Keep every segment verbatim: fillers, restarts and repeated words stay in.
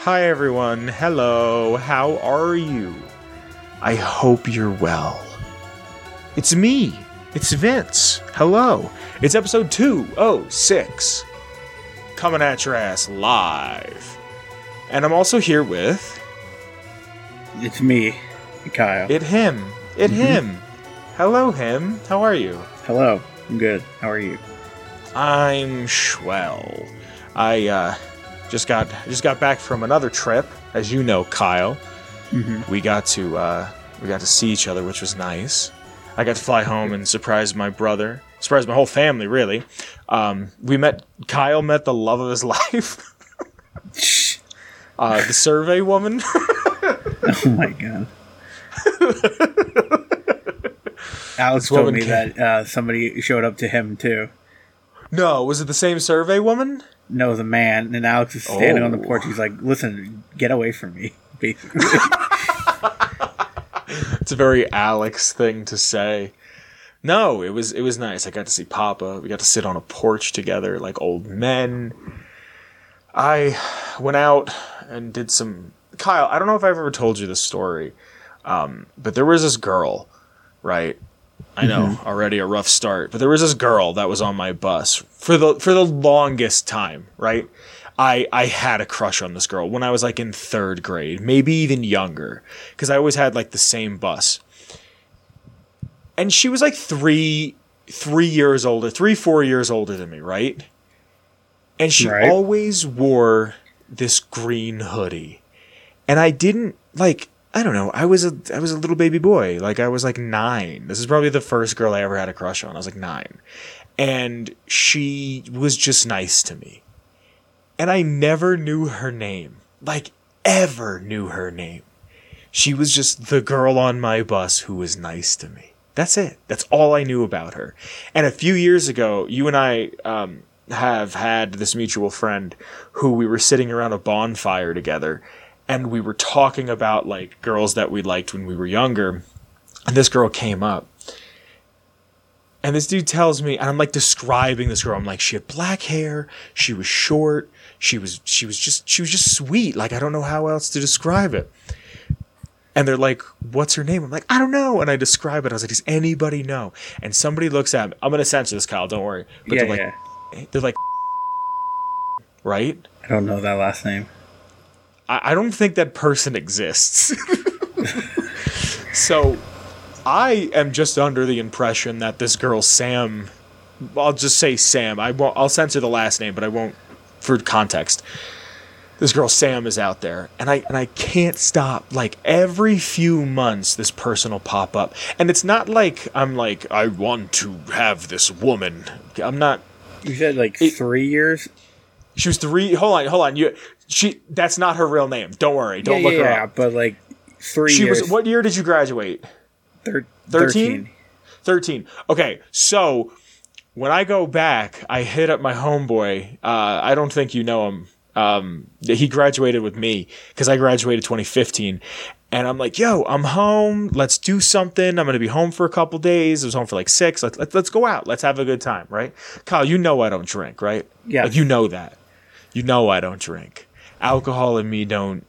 Hi everyone, hello, how are you? I hope you're well. It's me, it's Vince, hello. It's episode two oh six, coming at your ass live. And I'm also here with... It's me, Kyle. It him, it mm-hmm. him. Hello him, how are you? Hello, I'm good, how are you? I'm swell. I, uh... Just got just got back from another trip, as you know, Kyle. Mm-hmm. We got to uh, we got to see each other, which was nice. I got to fly home and surprise my brother, surprise my whole family, really. Um, we met Kyle met the love of his life, uh, the survey woman. Oh my god! Alex told me came. that uh, somebody showed up to him too. No, was it the same survey woman? No, the man, and Alex is standing oh. on the porch. He's like, listen, get away from me, basically. It's a very Alex thing to say. No, it was it was nice. I got to see Papa. We got to sit on a porch together like old men. I went out and did some... Kyle, I don't know if I've ever told you this story, um, but there was this girl, right? I know, mm-hmm. already a rough start. But there was this girl that was on my bus for the for the longest time, right? I I had a crush on this girl when I was like in third grade, maybe even younger, because I always had like the same bus. And she was like three three years older, three, four years older than me, right? And she right. always wore this green hoodie. And I didn't like I don't know. I was a I was a little baby boy. Like I was like nine. This is probably the first girl I ever had a crush on. I was like nine. And she was just nice to me. And I never knew her name. Like ever knew her name. She was just the girl on my bus who was nice to me. That's it. That's all I knew about her. And a few years ago, you and I um, have had this mutual friend who we were sitting around a bonfire together. And we were talking about, like, girls that we liked when we were younger. And this girl came up. And this dude tells me, and I'm, like, describing this girl. I'm like, she had black hair. She was short. She was she was just she was just sweet. Like, I don't know how else to describe it. And they're like, what's her name? I'm like, I don't know. And I describe it. I was like, does anybody know? And somebody looks at me. I'm going to censor this, Kyle. Don't worry. But yeah, they're like, yeah. they're like, right? I don't know that last name. I don't think that person exists. So I am just under the impression that this girl, Sam, I'll just say Sam. I won't, I'll censor the last name, but I won't for context. This girl, Sam, is out there. And I and I can't stop. Like, every few months, this person will pop up. And it's not like I'm like, I want to have this woman. I'm not. You said like it, three years? She was three. Hold on, hold on. You. She that's not her real name. Don't worry. Don't yeah, look yeah, her yeah, up. But like three she years. Was, what year did you graduate? Thir- thirteen? thirteen. Okay, so when I go back, I hit up my homeboy. Uh, I don't think you know him. Um, he graduated with me because I graduated twenty fifteen. And I'm like, yo, I'm home. Let's do something. I'm going to be home for a couple days. I was home for like six. Let's, let's, let's go out. Let's have a good time, right? Kyle, you know I don't drink, right? Yeah. Like, you know that. You know I don't drink. Alcohol and me don't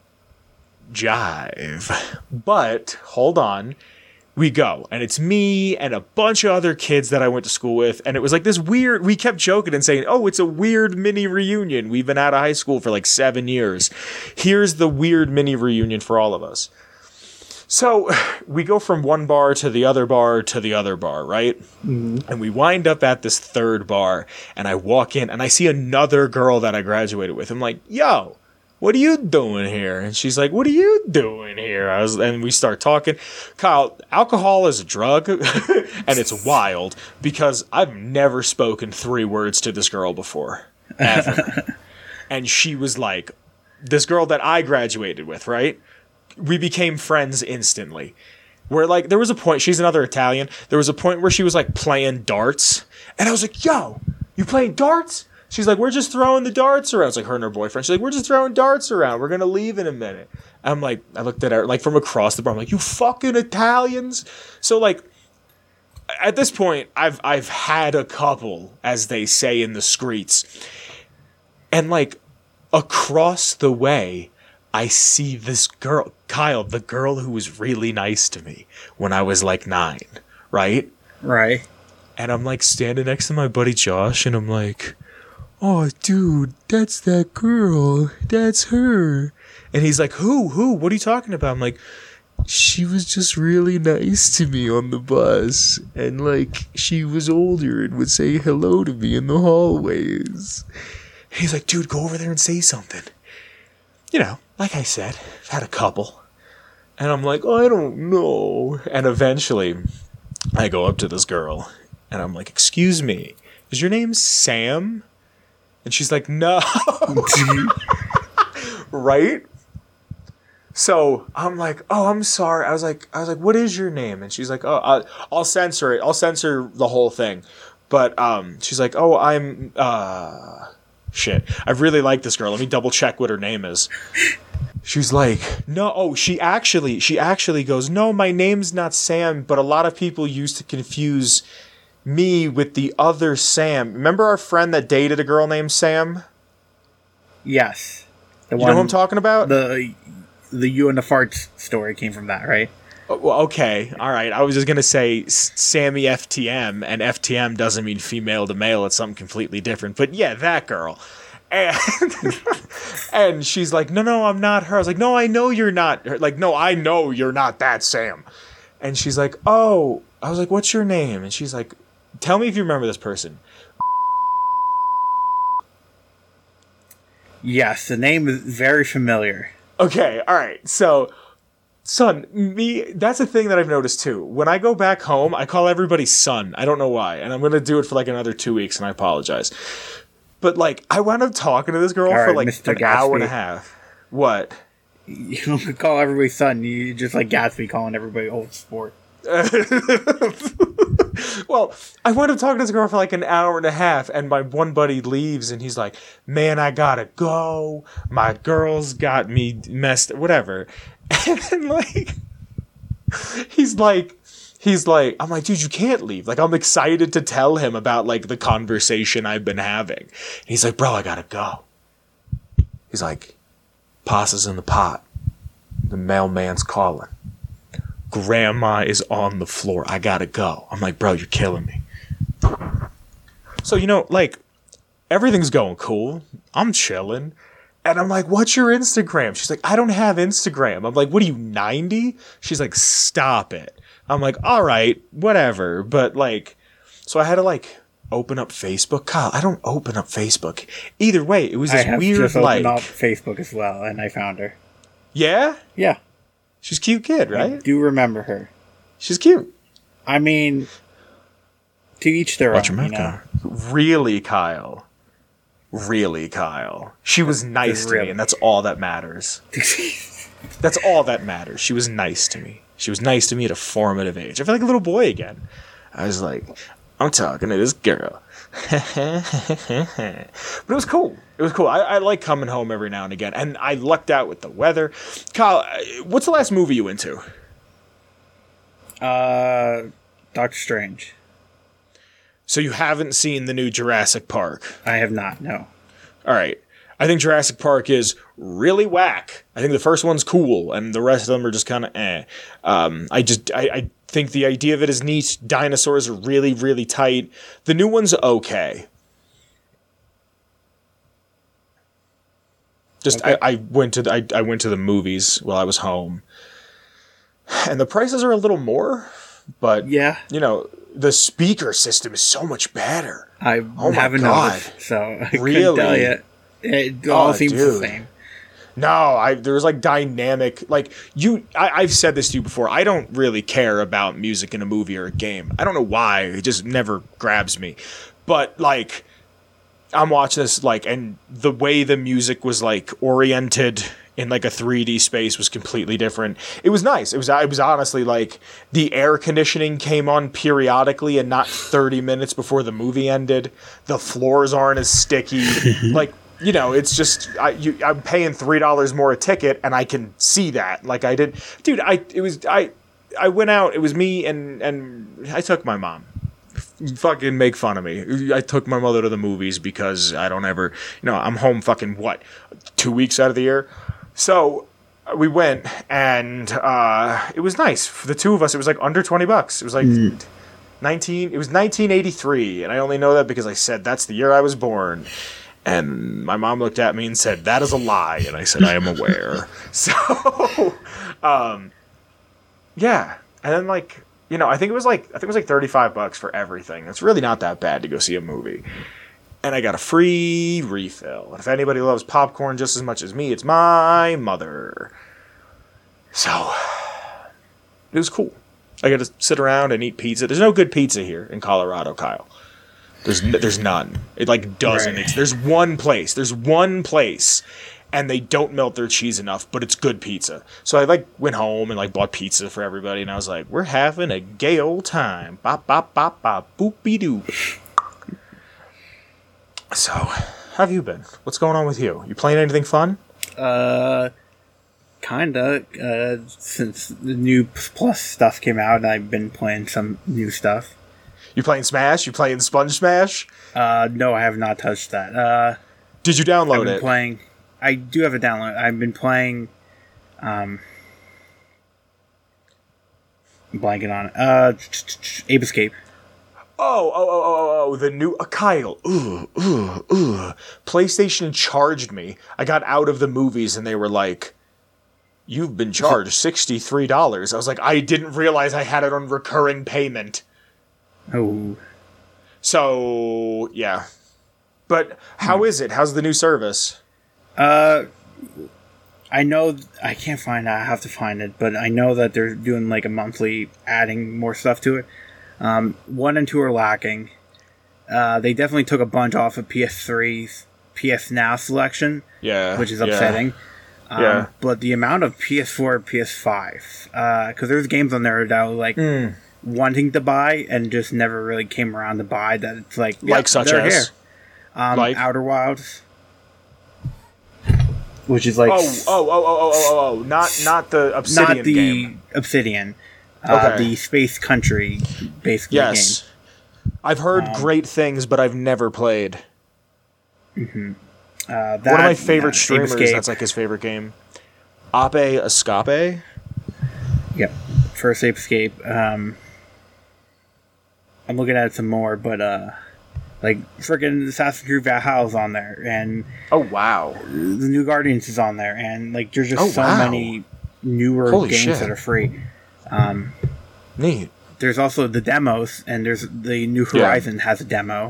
jive. But, hold on. We go. And it's me and a bunch of other kids that I went to school with. And it was like this weird... We kept joking and saying, oh, it's a weird mini reunion. We've been out of high school for like seven years. Here's the weird mini reunion for all of us. So we go from one bar to the other bar to the other bar, right? Mm-hmm. And we wind up at this third bar. And I walk in and I see another girl that I graduated with. I'm like, yo, what are you doing here? And she's like, what are you doing here? I was, and we start talking. Kyle, alcohol is a drug. And it's wild because I've never spoken three words to this girl before. Ever. And she was like, this girl that I graduated with, right? We became friends instantly. Where, like, there was a point, she's another Italian, there was a point where she was, like, playing darts. And I was like, yo, you playing darts? She's like, we're just throwing the darts around. It's like her and her boyfriend. She's like, we're just throwing darts around. We're going to leave in a minute. I'm like, I looked at her, like, from across the bar. I'm like, you fucking Italians? So, like, at this point, I've I've had a couple, as they say in the streets. And, like, across the way... I see this girl, Kyle, the girl who was really nice to me when I was like nine, right? Right. And I'm like standing next to my buddy Josh, and I'm like, oh, dude, that's that girl. That's her. And he's like, who? Who? What are you talking about? I'm like, she was just really nice to me on the bus. And, like, she was older and would say hello to me in the hallways. And he's like, dude, go over there and say something. You know, like I said, I've had a couple. And I'm like, oh, I don't know. And eventually, I go up to this girl, and I'm like, excuse me, is your name Sam? And she's like, no. Right? So I'm like, oh, I'm sorry. I was like, I was like, what is your name? And she's like, oh, I'll, I'll censor it. I'll censor the whole thing. But um, she's like, oh, I'm, uh, shit. I really like this girl. Let me double check what her name is. She's like, no, oh, she actually, she actually goes, no, my name's not Sam, but a lot of people used to confuse me with the other Sam. Remember our friend that dated a girl named Sam? Yes. The you one, know who I'm talking about? The the you and the farts story came from that, right? Oh, well, okay, all right. I was just going to say Sammy F T M, and F T M doesn't mean female to male. It's something completely different. But yeah, that girl. And, and she's like, no, no, I'm not her. I was like, no, I know you're not her. Like, no, I know you're not that Sam. And she's like, oh. I was like, what's your name? And she's like, tell me if you remember this person. Yes, the name is very familiar. Okay, all right. So, son, me, that's a thing that I've noticed too. When I go back home, I call everybody son. I don't know why. And I'm going to do it for like another two weeks, and I apologize. But, like, I wound up talking to this girl all for like right, an Gatsby. hour and a half. What? You don't call everybody son. You just like Gatsby calling everybody old sport. Well, I wound up talking to this girl for like an hour and a half, and my one buddy leaves, and he's like, man, I gotta go. My girl's got me messed, whatever. And like, he's like, he's like, I'm like, dude, you can't leave. Like, I'm excited to tell him about like the conversation I've been having. And he's like, bro, I gotta go. He's like, passa's in the pot. The mailman's calling. Grandma is on the floor. I gotta go. I'm like, bro, you're killing me. So, you know, like, everything's going cool. I'm chilling. And I'm like, what's your Instagram? She's like, I don't have Instagram. I'm like, what are you, ninety? She's like, stop it. I'm like, all right, whatever. But, like, so I had to, like, open up Facebook. Kyle, I don't open up Facebook. Either way, it was this I have weird, just like... opened up Facebook as well, and I found her. Yeah? Yeah. She's a cute kid, right? I do remember her. She's cute. I mean, to each their Watch own, your you know? Really, Kyle. Really, Kyle. She was nice to really. me, and that's all that matters. That's all that matters. She was nice to me. She was nice to me at a formative age. I feel like a little boy again. I was like, I'm talking to this girl. But it was cool. It was cool. I, I like coming home every now and again. And I lucked out with the weather. Kyle, what's the last movie you went to? Uh, Doctor Strange. So you haven't seen the new Jurassic Park? I have not, no. All right. I think Jurassic Park is really whack. I think the first one's cool, and the rest of them are just kind of eh. Um, I just, I, I think the idea of it is neat. Dinosaurs are really, really tight. The new one's okay. Just, okay. I, I went to, the, I, I went to the movies while I was home, and the prices are a little more, but yeah, you know, the speaker system is so much better. I oh haven't my God. noticed, so I really? couldn't tell you. It all oh, seems dude. the same. No, I there's like dynamic, like you. I, I've said this to you before. I don't really care about music in a movie or a game. I don't know why. It just never grabs me. But like, I'm watching this like, and the way the music was like oriented in like a three D space was completely different. It was nice. It was. It was honestly like the air conditioning came on periodically and not thirty minutes before the movie ended. The floors aren't as sticky. Like. You know, it's just I, you, I'm paying three dollars more a ticket, and I can see that. Like I did, dude. I it was I I went out. It was me and and I took my mom. Fucking make fun of me. I took my mother to the movies because I don't ever. You know, I'm home. Fucking what? Two weeks out of the year. So we went, and uh, it was nice for the two of us. It was like under twenty bucks. It was like mm. nineteen. It was nineteen eighty-three, and I only know that because I said that's the year I was born. And my mom looked at me and said, "That is a lie," and I said, "I am aware." So, um, yeah, and then like you know, I think it was like I think it was like thirty-five bucks for everything. It's really not that bad to go see a movie. And I got a free refill. And if anybody loves popcorn just as much as me, it's my mother. So, it was cool. I got to sit around and eat pizza. There's no good pizza here in Colorado, Kyle. There's n- there's none. It like doesn't. Right. There's one place. There's one place, and they don't melt their cheese enough, but it's good pizza. So I like went home and like bought pizza for everybody, and I was like, we're having a gay old time. Bop bop bop bop boopy doop. So, how have you been? What's going on with you? You playing anything fun? Uh, kinda. Uh, since the new Plus stuff came out, and I've been playing some new stuff. You playing Smash? You playing Sponge Smash? Uh, no, I have not touched that. Uh, did you download I've been it? Playing. I do have a download. I've been playing. Um, I'm blanking on it. Uh, Ape Escape. Oh, oh, oh, oh, oh, the new uh, Kyle. Ooh, ooh, ooh. PlayStation charged me. I got out of the movies and they were like, you've been charged sixty-three dollars. I was like, I didn't realize I had it on recurring payment. Oh. So, yeah. But how is it? How's the new service? Uh, I know, I can't find it. I have to find it. But I know that they're doing like a monthly, adding more stuff to it. Um, one and two are lacking. Uh, they definitely took a bunch off of P S three's P S Now selection, yeah, which is upsetting. Yeah. Um, yeah. But the amount of P S four, P S five, because uh, there's games on there that I was like mm. wanting to buy and just never really came around to buy. That it's like like yep, such they're as here. Um, like Outer Wilds, which is like oh oh oh oh oh oh oh not not the Obsidian not the game. Obsidian. Uh, okay. The Space Country, basically, yes. game. I've heard um, great things, but I've never played. Mm-hmm. Uh, that, One of my favorite uh, streamers, that's like his favorite game. Ape Escape? Yep. First Ape Escape. Um, I'm looking at it some more, but uh, like, freaking Assassin's Creed Valhalla's on there, and... Oh, wow. The New Guardians is on there, and, like, there's just oh, so wow. many newer Holy games shit. that are free. Um, Neat. There's also the demos, and there's the New Horizon yeah. has a demo.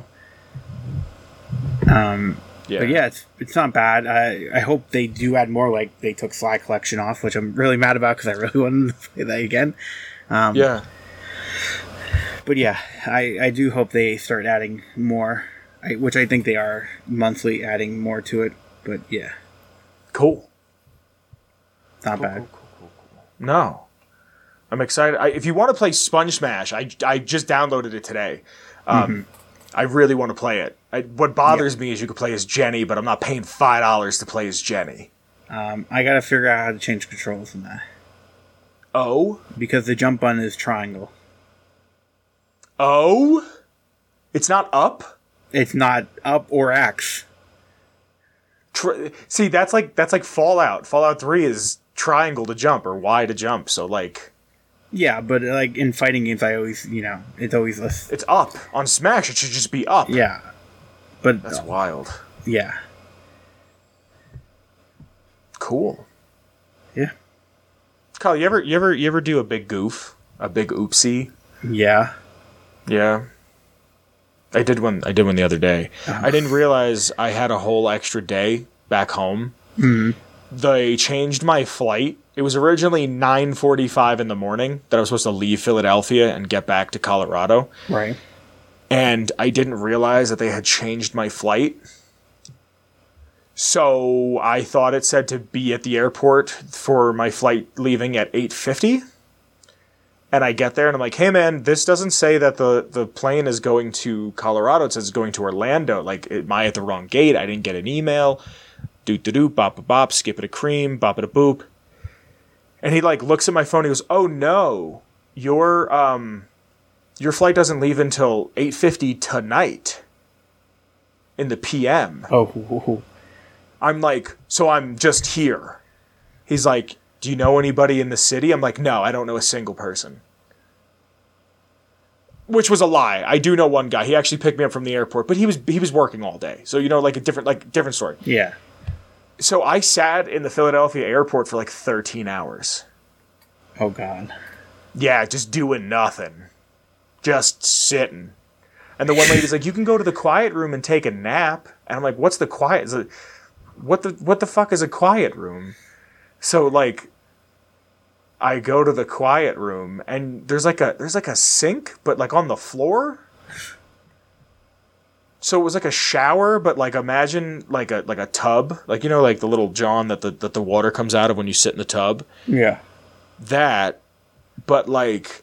Um, yeah. But yeah, it's it's not bad. I I hope they do add more. Like they took Sly Collection off, which I'm really mad about because I really wanted to play that again. Um, yeah. But yeah, I, I do hope they start adding more, I, which I think they are monthly adding more to it. But yeah, cool. Not cool, bad. Cool, cool, cool, cool. No. I'm excited. I, if you want to play Sponge Smash, I, I just downloaded it today. Um, mm-hmm. I really want to play it. I, what bothers yeah. me is you could play as Jenny, but I'm not paying five dollars to play as Jenny. Um, I got to figure out how to change controls in that. Oh? Because the jump button is triangle. Oh? It's not up? It's not up or X. Tri- See, that's like that's like Fallout. Fallout three is triangle to jump or Y to jump, so like... Yeah, but like in fighting games, I always, you know, it's always a... It's up. On Smash, it should just be up. Yeah. But that's uh, wild. Yeah. Cool. Yeah. Kyle, you ever you ever you ever do a big goof? A big oopsie? Yeah. Yeah. I did one I did one the other day. Uh-huh. I didn't realize I had a whole extra day back home. Mm-hmm. They changed my flight. It was originally nine forty-five in the morning that I was supposed to leave Philadelphia and get back to Colorado. Right. And I didn't realize that they had changed my flight. So I thought it said to be at the airport for my flight leaving at eight fifty. And I get there and I'm like, hey man, this doesn't say that the, the plane is going to Colorado. It says it's going to Orlando. Like, am I at the wrong gate? I didn't get an email. Doot doot doot, bop a bop, skip it a cream, bop it a boop. And he like looks at my phone. He goes, "Oh no, your um, your flight doesn't leave until eight fifty tonight, in the P M." Oh, I'm like, so I'm just here. He's like, do you know anybody in the city? I'm like, no, I don't know a single person. Which was a lie. I do know one guy. He actually picked me up from the airport, but he was he was working all day. So, you know, like a different like different story. Yeah. So I sat in the Philadelphia airport for like thirteen hours. Oh, God. Yeah, just doing nothing. Just sitting. And the one lady's like, you can go to the quiet room and take a nap. And I'm like, what's the quiet? Is it, what the what the fuck is a quiet room? So, like, I go to the quiet room, and there's like a there's like a sink, but like on the floor. So it was like a shower, but like imagine like a like a tub, like you know, like the little John that the that the water comes out of when you sit in the tub. Yeah. That, but like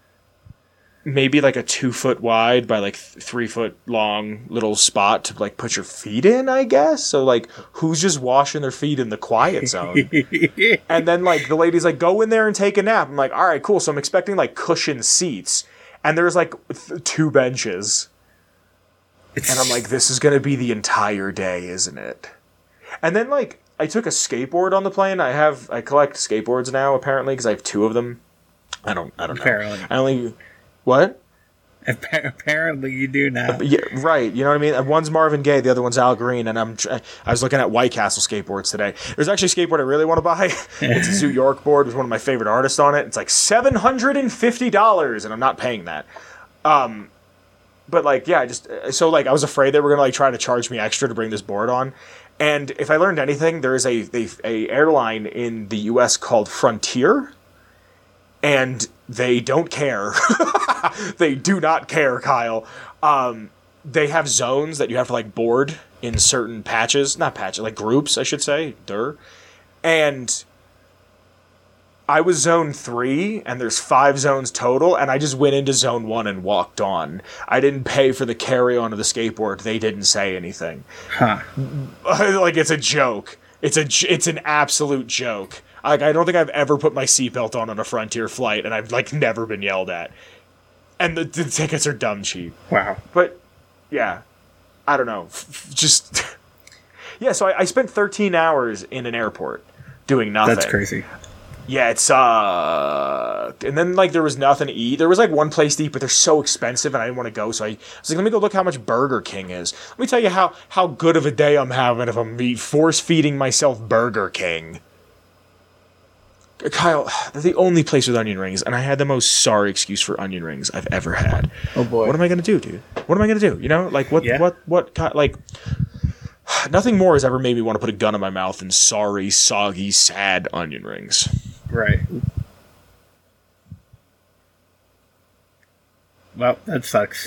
maybe like a two foot wide by like th- three foot long little spot to like put your feet in, I guess. So like, who's just washing their feet in the quiet zone? And then like the lady's like, go in there and take a nap. I'm like, all right, cool. So I'm expecting like cushion seats, and there's like th- two benches, it's... and I'm like, this is gonna be the entire day, isn't it? And then like I took a skateboard on the plane. I have I collect skateboards now apparently because I have two of them. I don't I don't know. Apparently. I only. What? Apparently you do now. Yeah, right. You know what I mean? One's Marvin Gaye, the other one's Al Green, and I'm. I was looking at White Castle skateboards today. There's actually a skateboard I really want to buy. It's a Zoo York board with one of my favorite artists on it. It's like seven hundred fifty dollars, and I'm not paying that. Um, but like, yeah, I just so like I was afraid they were gonna like try to charge me extra to bring this board on. And if I learned anything, there is a a, a airline in the U S called Frontier. And they don't care. They do not care, Kyle. Um, they have zones that you have to, like, board in certain patches. Not patches, like groups, I should say. Dur. And I was zone three, and there's five zones total, and I just went into zone one and walked on. I didn't pay for the carry-on of the skateboard. They didn't say anything. Huh. Like, it's a joke. It's a, it's an absolute joke. Like, I don't think I've ever put my seatbelt on on a Frontier flight, and I've, like, never been yelled at. And the, the tickets are dumb cheap. Wow. But, yeah. I don't know. F- just... yeah, so I, I spent thirteen hours in an airport doing nothing. That's crazy. Yeah, it's, uh... and then, like, there was nothing to eat. There was, like, one place to eat, but they're so expensive, and I didn't want to go, so I, I was like, let me go look how much Burger King is. Let me tell you how, how good of a day I'm having if I'm force-feeding myself Burger King. Kyle, they're the only place with onion rings, and I had the most sorry excuse for onion rings I've ever had. Oh boy! What am I gonna do, dude? What am I gonna do? You know, like what, yeah. what, what? Like, nothing more has ever made me want to put a gun in my mouth than sorry, soggy, sad onion rings. Right. Well, that sucks.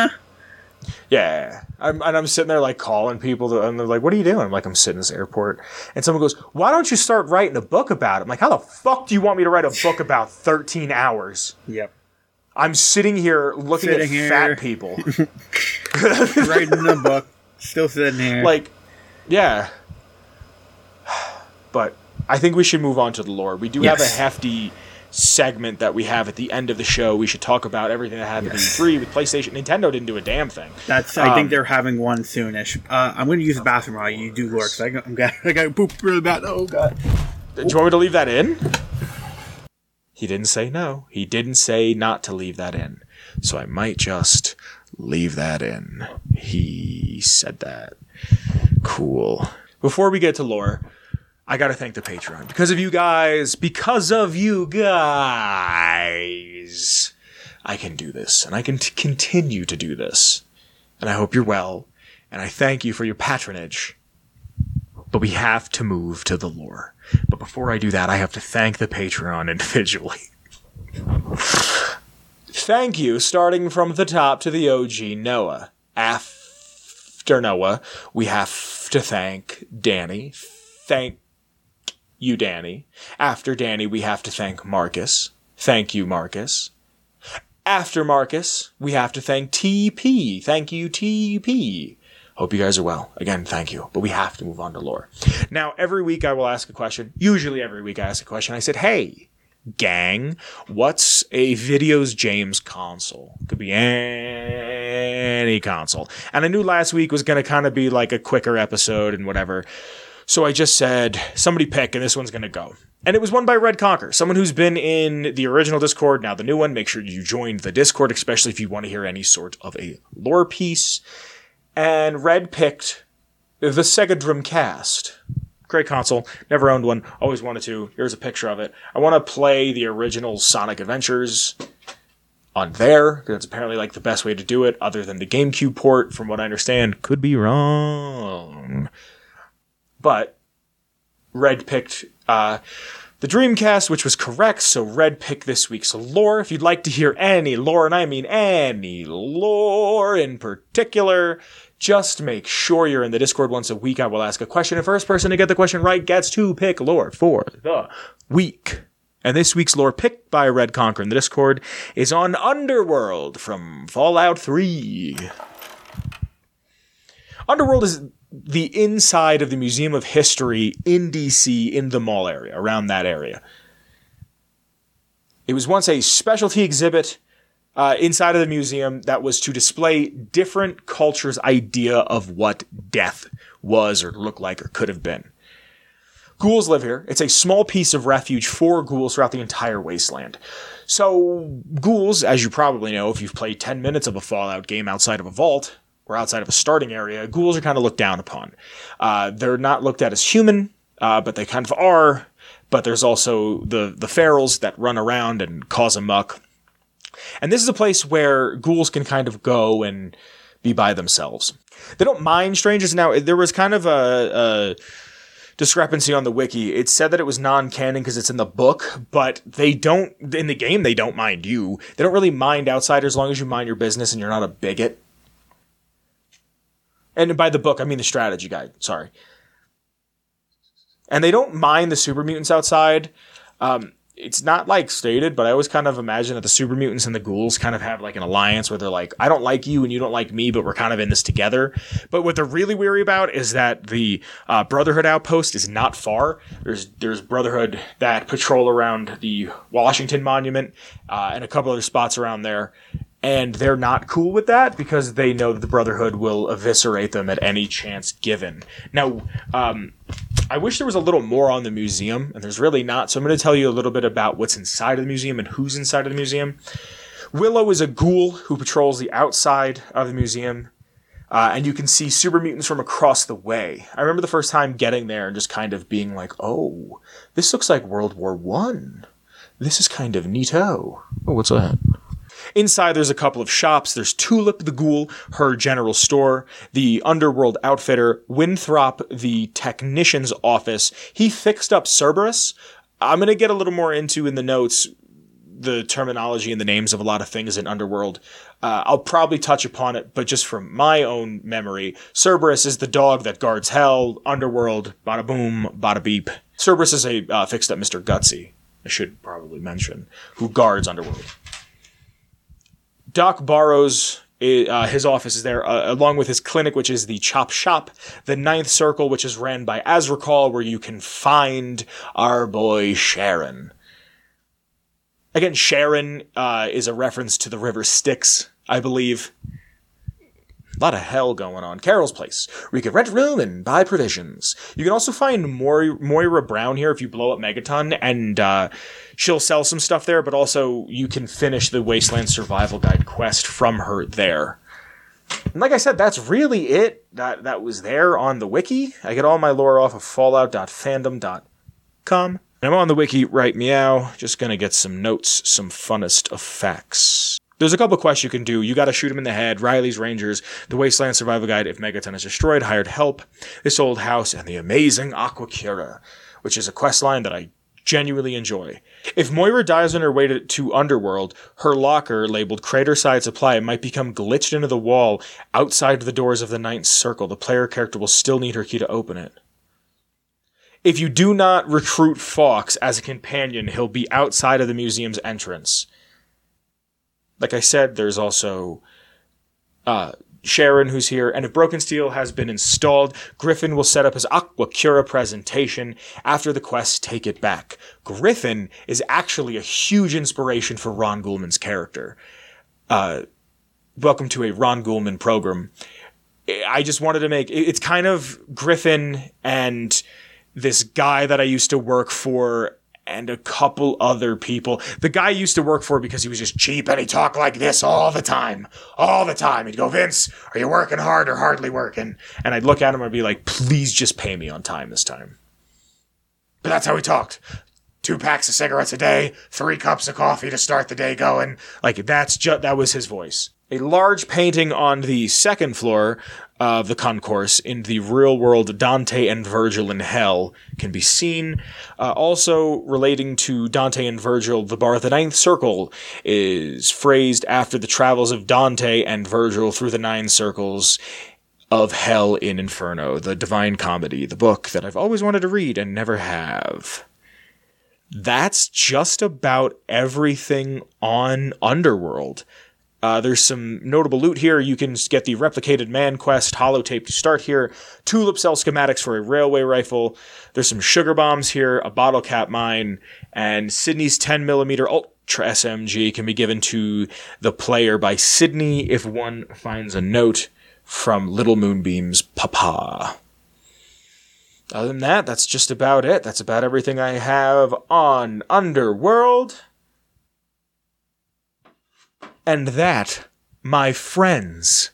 Yeah, I'm, and I'm sitting there like calling people, to, and they're like, "What are you doing?" I'm like, "I'm sitting in this airport," and someone goes, "Why don't you start writing a book about it?" I'm like, "How the fuck do you want me to write a book about thirteen hours?" Yep. I'm sitting here looking sitting at here. fat people, writing a book, still sitting here. Like, yeah. But I think we should move on to the lore. We do yes. have a hefty segment that we have at the end of the show. We should talk about everything that happened yes. in E three with PlayStation. Nintendo didn't do a damn thing. That's. I um, think they're having one soonish. Uh, I'm going to use the bathroom while you do lore, because I'm got I got to poop really bad. Oh god. Do you want me to leave that in? He didn't say no. He didn't say not to leave that in. So I might just leave that in. He said that. Cool. Before we get to lore, I gotta thank the Patreon. Because of you guys, because of you guys, I can do this. And I can t- continue to do this. And I hope you're well. And I thank you for your patronage. But we have to move to the lore. But before I do that, I have to thank the Patreon individually. Thank you, starting from the top to the O G, Noah. After Noah, we have to thank Danny. Thank you, Danny. After Danny, we have to thank Marcus. Thank you, Marcus. After Marcus, we have to thank T P. Thank you, T P. Hope you guys are well. Again, thank you. But we have to move on to lore. Now, every week I will ask a question. Usually every week I ask a question. I said, hey, gang, what's a Videos James console? Could be any console. And I knew last week was going to kind of be like a quicker episode and whatever. So I just said, somebody pick, and this one's going to go. And it was won by Red Conquer, someone who's been in the original Discord, now the new one. Make sure you join the Discord, especially if you want to hear any sort of a lore piece. And Red picked the Sega Dreamcast. Great console. Never owned one. Always wanted to. Here's a picture of it. I want to play the original Sonic Adventures on there, because it's apparently like the best way to do it, other than the GameCube port, from what I understand. Could be wrong. But Red picked uh, the Dreamcast, which was correct, so Red picked this week's lore. If you'd like to hear any lore, and I mean any lore in particular, just make sure you're in the Discord once a week. I will ask a question. The first person to get the question right gets to pick lore for the week. And this week's lore picked by Red Conquer in the Discord is on Underworld from Fallout three. Underworld is the inside of the Museum of History in D C, in the mall area, around that area. It was once a specialty exhibit uh, inside of the museum that was to display different cultures' idea of what death was or looked like or could have been. Ghouls live here. It's a small piece of refuge for ghouls throughout the entire wasteland. So, ghouls, as you probably know, if you've played ten minutes of a Fallout game outside of a vault, or outside of a starting area, ghouls are kind of looked down upon. Uh, they're not looked at as human, uh, but they kind of are. But there's also the, the ferals that run around and cause a muck. And this is a place where ghouls can kind of go and be by themselves. They don't mind strangers. Now, there was kind of a, a discrepancy on the wiki. It said that it was non-canon because it's in the book, but they don't, in the game, they don't mind you. They don't really mind outsiders as long as you mind your business and you're not a bigot. And by the book, I mean the strategy guide. Sorry. And they don't mind the super mutants outside. Um, it's not like stated, but I always kind of imagine that the super mutants and the ghouls kind of have like an alliance where they're like, I don't like you and you don't like me, but we're kind of in this together. But what they're really weary about is that the uh, Brotherhood outpost is not far. There's there's Brotherhood that patrol around the Washington Monument uh, and a couple other spots around there. And they're not cool with that because they know that the Brotherhood will eviscerate them at any chance given. Now, um, I wish there was a little more on the museum, and there's really not. So I'm going to tell you a little bit about what's inside of the museum and who's inside of the museum. Willow is a ghoul who patrols the outside of the museum, uh, and you can see super mutants from across the way. I remember the first time getting there and just kind of being like, oh, this looks like World War One. This is kind of neato. Oh, what's that? Inside, there's a couple of shops. There's Tulip the Ghoul, her general store, the Underworld Outfitter, Winthrop, the technician's office. He fixed up Cerberus. I'm going to get a little more into in the notes the terminology and the names of a lot of things in Underworld. Uh, I'll probably touch upon it, but just from my own memory, Cerberus is the dog that guards hell. Underworld, bada boom, bada beep. Cerberus is a uh, fixed up Mister Gutsy, I should probably mention, who guards Underworld. Doc Barrows, uh, his office is there, uh, along with his clinic, which is the Chop Shop, the Ninth Circle, which is ran by Azrakal, where you can find our boy Sharon. Again, Sharon uh, is a reference to the River Styx, I believe. A lot of hell going on. Carol's Place, where you can rent a room and buy provisions. You can also find Moira, Moira Brown here if you blow up Megaton, and uh, she'll sell some stuff there, but also you can finish the Wasteland Survival Guide quest from her there. And like I said, that's really it that, that was there on the wiki. I get all my lore off of fallout dot fandom dot com. I'm on the wiki right meow, just gonna get some notes, some funnest of facts. There's a couple quests you can do. You gotta shoot him in the head, Riley's Rangers, the Wasteland Survival Guide, if Megaton is destroyed, hired help, this old house, and the amazing Aquacura, which is a quest line that I genuinely enjoy. If Moira dies on her way to, to Underworld, her locker, labeled Craterside Supply, might become glitched into the wall outside the doors of the Ninth Circle. The player character will still need her key to open it. If you do not recruit Fox as a companion, he'll be outside of the museum's entrance. Like I said, there's also uh, Sharon, who's here, and if Broken Steel has been installed, Griffin will set up his Aquacura presentation after the quests take it back. Griffin is actually a huge inspiration for Ron Gulman's character. Uh, welcome to a Ron Gulman program. I just wanted to make, it's kind of Griffin and this guy that I used to work for and a couple other people. The guy I used to work for because he was just cheap and he talked like this all the time. All the time. He'd go, Vince, are you working hard or hardly working? And I'd look at him and I'd be like, please just pay me on time this time. But that's how he talked. Two packs of cigarettes a day, three cups of coffee to start the day going. Like, that's just, that was his voice. A large painting on the second floor of the concourse in the real world Dante and Virgil in Hell can be seen. Uh, also relating to Dante and Virgil, the bar The Ninth Circle is phrased after the travels of Dante and Virgil through the nine circles of Hell in Inferno, the Divine Comedy, the book that I've always wanted to read and never have. That's just about everything on Underworld. Uh, there's some notable loot here. You can get the replicated Man Quest holotape to start here. Tulip cell schematics for a railway rifle. There's some sugar bombs here, a bottle cap mine, and Sydney's ten millimeter Ultra S M G can be given to the player by Sydney if one finds a note from Little Moonbeam's papa. Other than that, that's just about it. That's about everything I have on Underworld. And that, my friends,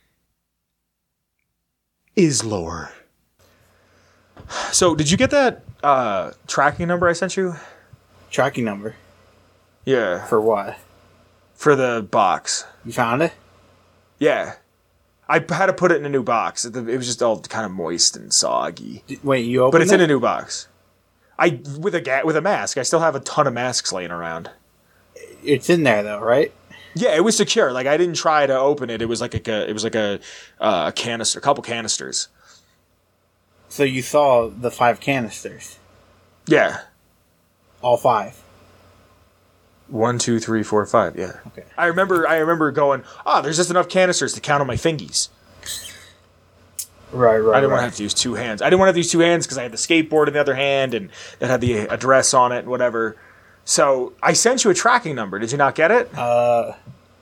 is lore. So, did you get that uh, tracking number I sent you? Tracking number? Yeah. For what? For the box. You found it? Yeah. I had to put it in a new box. It was just all kind of moist and soggy. Did, wait, you opened But it's it? in a new box. I with a ga- with a mask. I still have a ton of masks laying around. It's in there though, right? Yeah, it was secure. Like I didn't try to open it. It was like a it was like a uh, a canister, a couple canisters. So you saw the five canisters. Yeah. All five. One, two, three, four, five. Yeah. Okay. I remember. I remember going. Ah, oh, there's just enough canisters to count on my fingies. Right, right. I didn't right. want to have to use two hands. I didn't want to have to use two hands because I had the skateboard in the other hand and that had the address on it and whatever. So I sent you a tracking number. Did you not get it? Uh,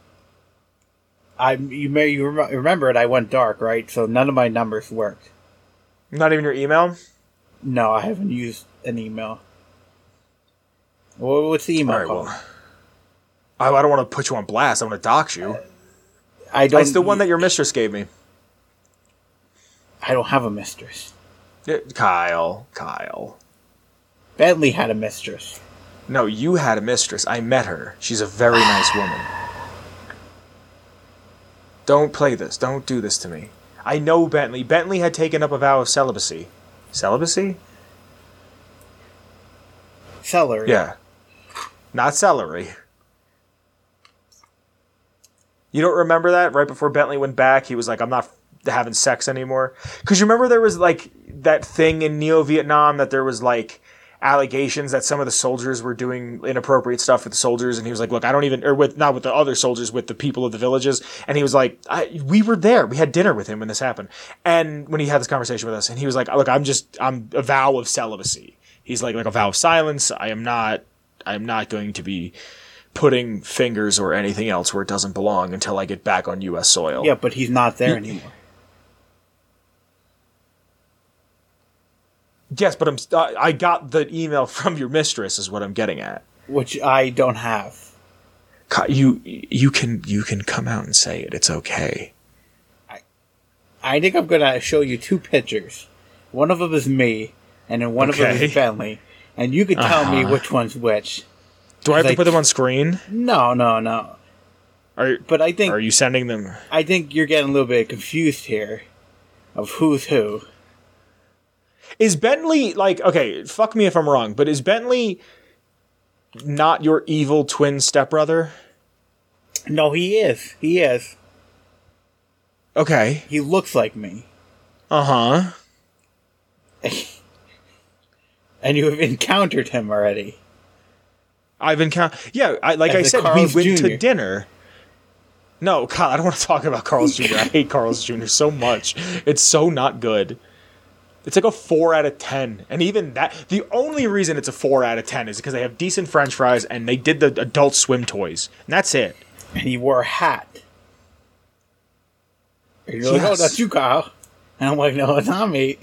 I you may you rem- remember it. I went dark, right? So none of my numbers worked. Not even your email? No, I haven't used an email. Well, what's the email All right, called? well, I, I don't want to put you on blast. I want to dox you. I don't. It's the one that your mistress gave me. I don't have a mistress. Yeah, Kyle. Kyle. Bentley had a mistress. No, you had a mistress. I met her. She's a very nice woman. Don't play this. Don't do this to me. I know Bentley. Bentley had taken up a vow of celibacy. Celibacy? Celery. Yeah. Not celery. You don't remember that? Right before Bentley went back, he was like, I'm not having sex anymore. Because you remember there was like that thing in Neo-Vietnam that there was like allegations that some of the soldiers were doing inappropriate stuff with the soldiers, and he was like, look, I don't even, or with, not with the other soldiers, with the people of the villages, and he was like, I, we were there, we had dinner with him when this happened, and when he had this conversation with us, and he was like, look, I'm just, I'm a vow of celibacy. He's like, like a vow of silence, I am not, I am not going to be putting fingers or anything else where it doesn't belong until I get back on U S soil. Yeah, but he's not there He- anymore. Yes, but I'm, uh, I got the email from your mistress is what I'm getting at. Which I don't have. You you can you can come out and say it. It's okay. I think I'm gonna show you two pictures. One of them is me, and then one of them Okay. is Bentley, and you can tell me Uh-huh. which one's which. Do I have to Like- put them on screen? No, no, no. Are But I think are you sending them? I think you're getting a little bit confused here of who's who. Is Bentley like okay? Fuck me if I'm wrong, but is Bentley not your evil twin stepbrother? No, he is. He is. Okay. He looks like me. Uh huh. And you have encountered him already. I've encountered. Yeah, I, like As I the said, Carl's we went Junior to dinner. No, God, I don't want to talk about Carl's Junior I hate Carl's Junior so much. It's so not good. It's like a four out of ten. And even that, the only reason it's a four out of ten is because they have decent french fries and they did the Adult Swim toys. And that's it. And he wore a hat. And you're like, Yes. oh, that's you, Kyle. And I'm like, no, it's not me.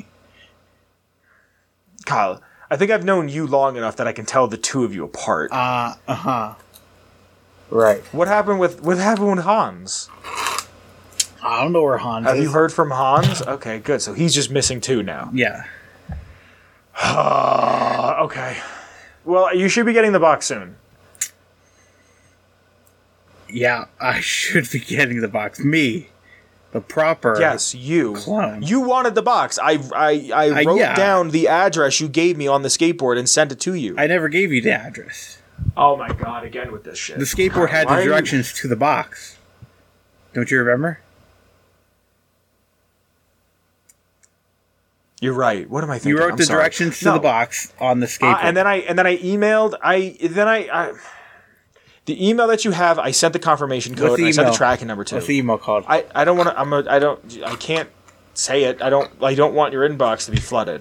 Kyle, I think I've known you long enough that I can tell the two of you apart. Uh, uh-huh. Right. What happened with what happened with Hans? I don't know where Hans Have is. you heard from Hans? Okay, good. So he's just missing too now. Yeah. Uh, okay. Well, you should be getting the box soon. Yeah, I should be getting the box. Me. The proper... Yes, you. Clone. You wanted the box. I I, I Uh, wrote yeah. down the address you gave me on the skateboard and sent it to you. I never gave you the address. Oh my god, again with this shit. The skateboard had Why the are you- directions to the box. Don't you remember? You're right. What am I thinking? You wrote I'm the sorry. directions to No. the box on the Uh, skateboard. and then I and then I emailed I then I, I the email that you have I sent the confirmation code What's the and I sent the email? tracking number too. What's the email called? I, I don't want to I'm a, I don't I can't say it. I don't I don't want your inbox to be flooded.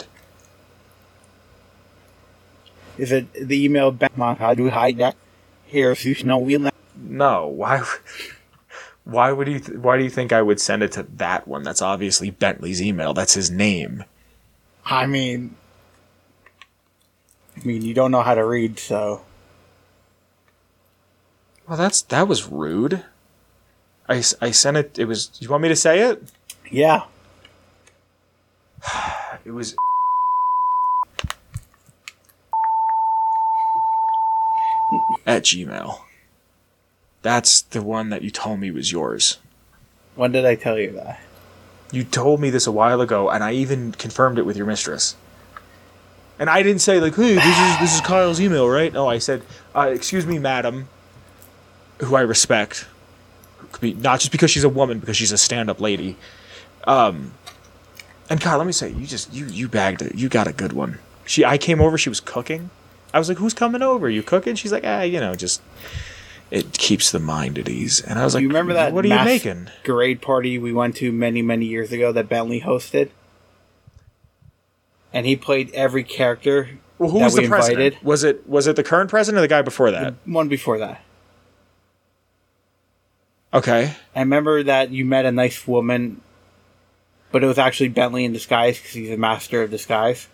Is it the email back? How do we hide that? Here, so you know we. No, why why would you th- why do you think I would send it to that one? That's obviously Bentley's email. That's his name. I mean, I mean, you don't know how to read, so Well, that's that was rude. I, s- I sent it. It was. You want me to say it? yeah. It was. At Gmail. That's the one that you told me was yours. When did I tell you that? You told me this a while ago, and I even confirmed it with your mistress. And I didn't say like, "Hey, this is this is Kyle's email, right?" No, I said, uh, "Excuse me, madam," who I respect, who could be, not just because she's a woman, because she's a stand-up lady. Um, and Kyle, let me say, you just you you bagged it. You got a good one. She, I came over. She was cooking. I was like, "Who's coming over? You cooking?" She's like, "Ah, you know, just it keeps the mind at ease." And I was like, You remember that? What are you making?" Masquerade party we went to many, many years ago that Bentley hosted, and he played every character Well, who that was we the president? invited. Was it was it the current president or the guy before that? One before that. Okay. I remember that you met a nice woman, but it was actually Bentley in disguise because he's a master of disguise.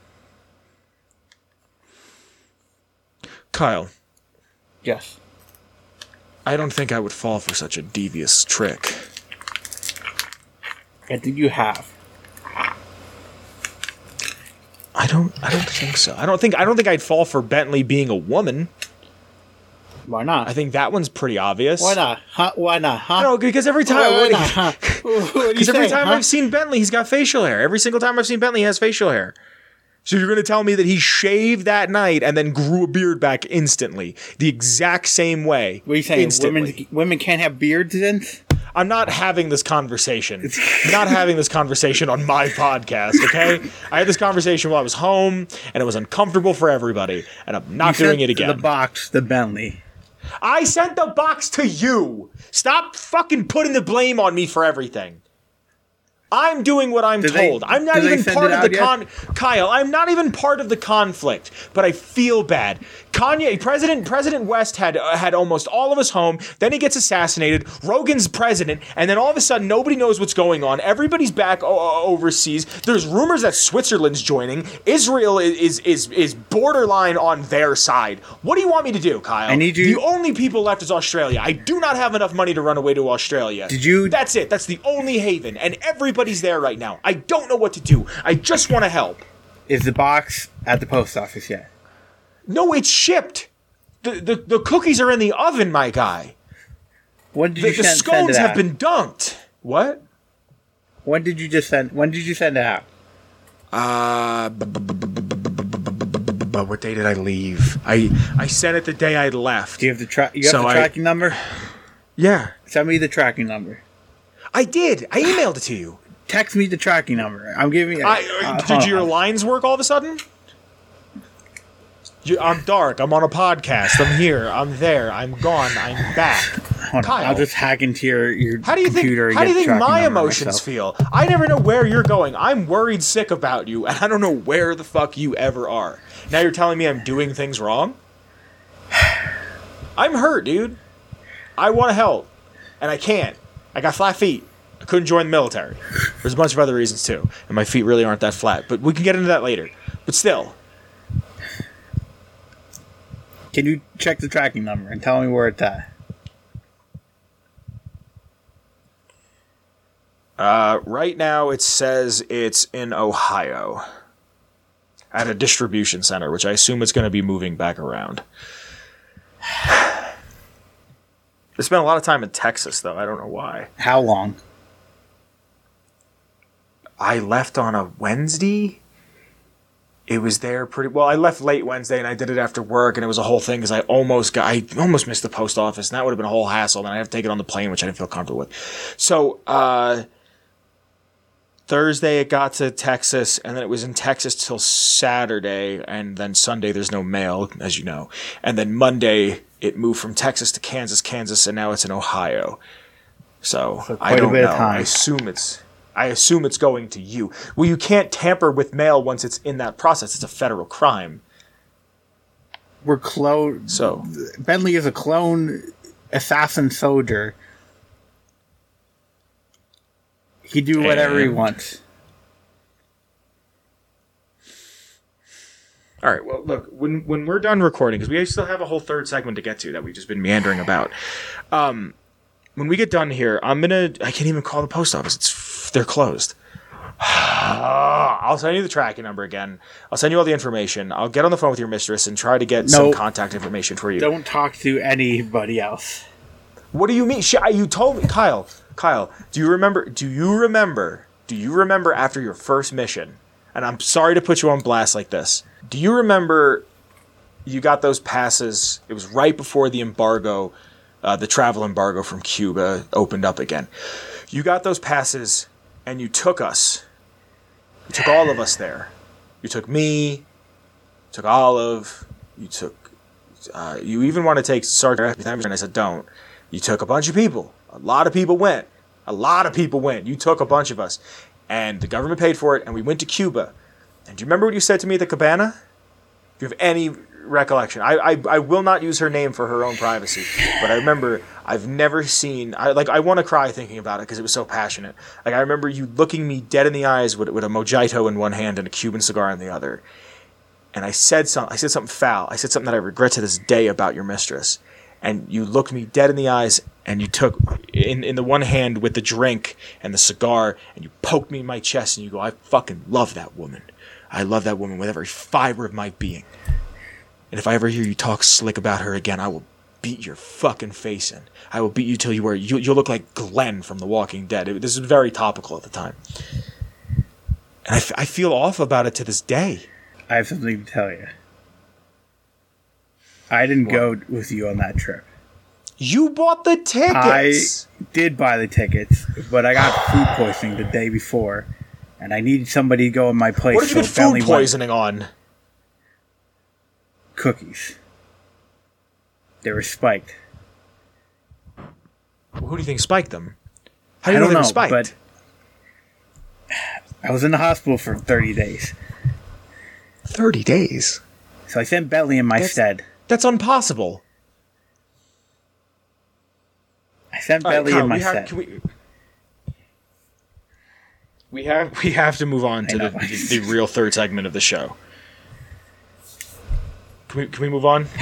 Kyle, Yes. I don't think I would fall for such a devious trick. I think you have. I don't I don't think so. I don't think I don't think I'd fall for Bentley being a woman. Why not? I think that one's pretty obvious. Why not? Huh? Why not? Huh? No, because every Why, time why not? Huh? because every time huh? I've seen Bentley, he's got facial hair. Every single time I've seen Bentley, he has facial hair. So you're going to tell me that he shaved that night and then grew a beard back instantly, the exact same way. What are you saying? Instantly. Women, women can't have beards then? I'm not having this conversation. I'm not having this conversation on my podcast, okay? I had this conversation while I was home, and it was uncomfortable for everybody, and I'm not You doing sent it again. The box, the Bentley. I sent the box to you. Stop fucking putting the blame on me for everything. I'm doing what I'm Did they- told. I'm not did they even send part it of the out con. Kyle, I'm not even part of the conflict, but I feel bad. Kanye, President President West had uh, had almost all of us home. Then he gets assassinated. Rogan's president, and then all of a sudden, nobody knows what's going on. Everybody's back o- overseas. There's rumors that Switzerland's joining. Israel is is is, is borderline on their side. What do you want me to do, Kyle? I need you- The only people left is Australia. I do not have enough money to run away to Australia. Did you- That's it. That's the only haven, and everybody's there right now. I don't know what to do. I just want to help. Is the box at the post office yet? No, it's shipped. The the, the cookies are in the oven, my guy. When did The, you the send, send scones it have out? been dunked. What? When did you just send? When did you send it out? Uh, bu- bu- bu- bu- bu- bu- bu- bu- bu- bu- bu- bu- what day did I leave? I I sent it the day I left. Do you have the tra- You have So the I- tracking number? Yeah, Send me the tracking number. I did. I emailed it to you. Text me the tracking number. I'm giving you. I, uh, did hold your on. lines work all of a sudden? You, I'm dark. I'm on a podcast. I'm here. I'm there. I'm gone. I'm back. Hold on. Kyle. I'll just hack into your, your How do you think? computer and How do you get think the tracking my number emotions myself. feel? I never know where you're going. I'm worried sick about you, and I don't know where the fuck you ever are. Now you're telling me I'm doing things wrong? I'm hurt, dude. I want to help, and I can't. I got flat feet. I couldn't join the military. There's a bunch of other reasons too, and my feet really aren't that flat. But we can get into that later. But still, can you check the tracking number and tell me where it's at? Uh, right now, it says it's in Ohio at a distribution center, which I assume it's going to be moving back around. I spent a lot of time in Texas, though. I don't know why. How long? I left on a Wednesday. It was there pretty well. I left late Wednesday, and I did it after work, and it was a whole thing because I almost got, I almost missed the post office, and that would have been a whole hassle. And I have to take it on the plane, which I didn't feel comfortable with. So, uh... Thursday it got to Texas, and then it was in Texas till Saturday, and then Sunday there's no mail, as you know. And then Monday it moved from Texas to Kansas, Kansas, and now it's in Ohio. So, so I don't know. I assume it's I assume it's going to you. Well, you can't tamper with mail once it's in that process. It's a federal crime. We're clone. So Bentley is a clone assassin soldier. He can do whatever and... he wants. All right. Well, look, when when we're done recording, because we still have a whole third segment to get to that we've just been meandering about. Um, when we get done here, I'm gonna. I can't even call the post office. It's they're closed. I'll send you the tracking number again. I'll send you all the information. I'll get on the phone with your mistress and try to get no, some contact information for you. Don't talk to anybody else. What do you mean? She, you told me, Kyle. Kyle, do you remember? Do you remember? Do you remember after your first mission? And I'm sorry to put you on blast like this. Do you remember? You got those passes. It was right before the embargo, uh, the travel embargo from Cuba opened up again. You got those passes, and you took us. You took all of us there. You took me. You took Olive. You took. Uh, you even want to take Sergeant. And I said, don't. You took a bunch of people. A lot of people went. A lot of people went. You took a bunch of us. And the government paid for it, and we went to Cuba. And do you remember what you said to me at the cabana? Do you have any recollection? I, I I will not use her name for her own privacy, but I remember I've never seen... I like I want to cry thinking about it because it was so passionate. Like I remember you looking me dead in the eyes with, with a mojito in one hand and a Cuban cigar in the other. And I said, some, I said something foul. I said something that I regret to this day about your mistress. And you looked me dead in the eyes, and you took, in, in the one hand with the drink and the cigar, and you poked me in my chest, and you go, I fucking love that woman. I love that woman with every fiber of my being. And if I ever hear you talk slick about her again, I will beat your fucking face in. I will beat you till you are, you, you'll look like Glenn from The Walking Dead. It, this is very topical at the time. And I, f- I feel off about it to this day. I have something to tell you. I didn't what? go with you on that trip. You bought the tickets. I did buy the tickets, but I got food poisoning the day before, and I needed somebody to go in my place. What did you so get food poisoning on? Cookies. They were spiked. Who do you think spiked them? How do you I know they know, were spiked? But I was in the hospital for thirty days. Thirty days. So I sent Bentley in my that's, stead. That's impossible. I sent Bentley right, in my we have, stead. Can we, we have we have to move on to the, the, the real third segment of the show. Can we can we move on?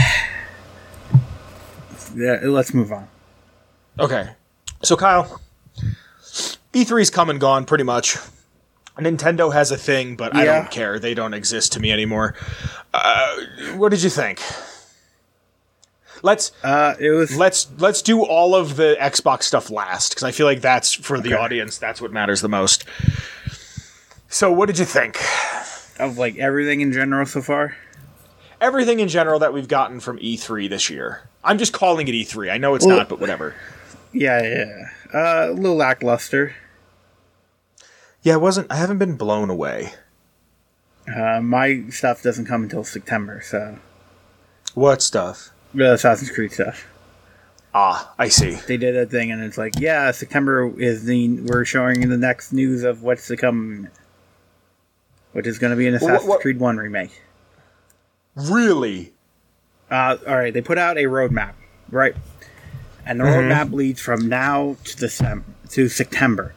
Yeah, let's move on. Okay. So Kyle, E three's come and gone pretty much. Nintendo has a thing, but yeah. I don't care. They don't exist to me anymore. Uh, what did you think? Let's uh, it was let's let's do all of the Xbox stuff last because I feel like that's for the okay. audience. That's what matters the most. So, what did you think of like everything in general so far? Everything in general that we've gotten from E three this year. I'm just calling it E three. I know it's well, not, but whatever. Yeah, yeah. Uh, a little lackluster. Yeah, it wasn't. I haven't been blown away. Uh, my stuff doesn't come until September, so. What stuff? The Assassin's Creed stuff. Ah, I see. They did a thing, and it's like, yeah, September is the we're showing the next news of what's to come, which is going to be an Assassin's what, what? Creed one remake. Really? Uh, all right, they put out a roadmap, right? And the mm-hmm. roadmap leads from now to December to September.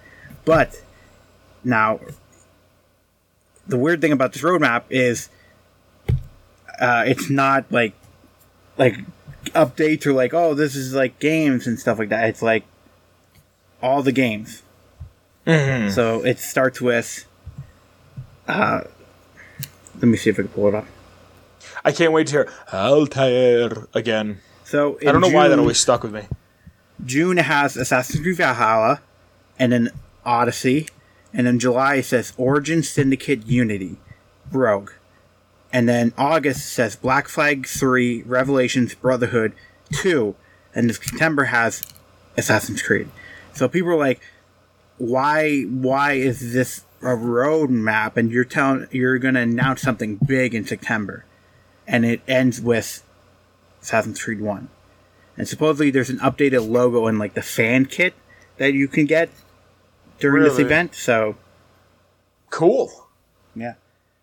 But now, the weird thing about this roadmap is uh, it's not like like updates or like, oh, this is like games and stuff like that. It's like all the games. Mm-hmm. So it starts with. Uh, let me see if I can pull it up. I can't wait to hear Altair again. So I don't know June, why that always stuck with me. June has Assassin's Creed Valhalla, and then Odyssey, and then July says Origin, Syndicate, Unity, Rogue, and then August says Black Flag three, Revelations, Brotherhood two, and then September has Assassin's Creed. So people are like, why? Why is this a roadmap? And you're telling you're going to announce something big in September, and it ends with Assassin's Creed one. And supposedly there's an updated logo in like the fan kit that you can get during Really? this event. So Cool. yeah,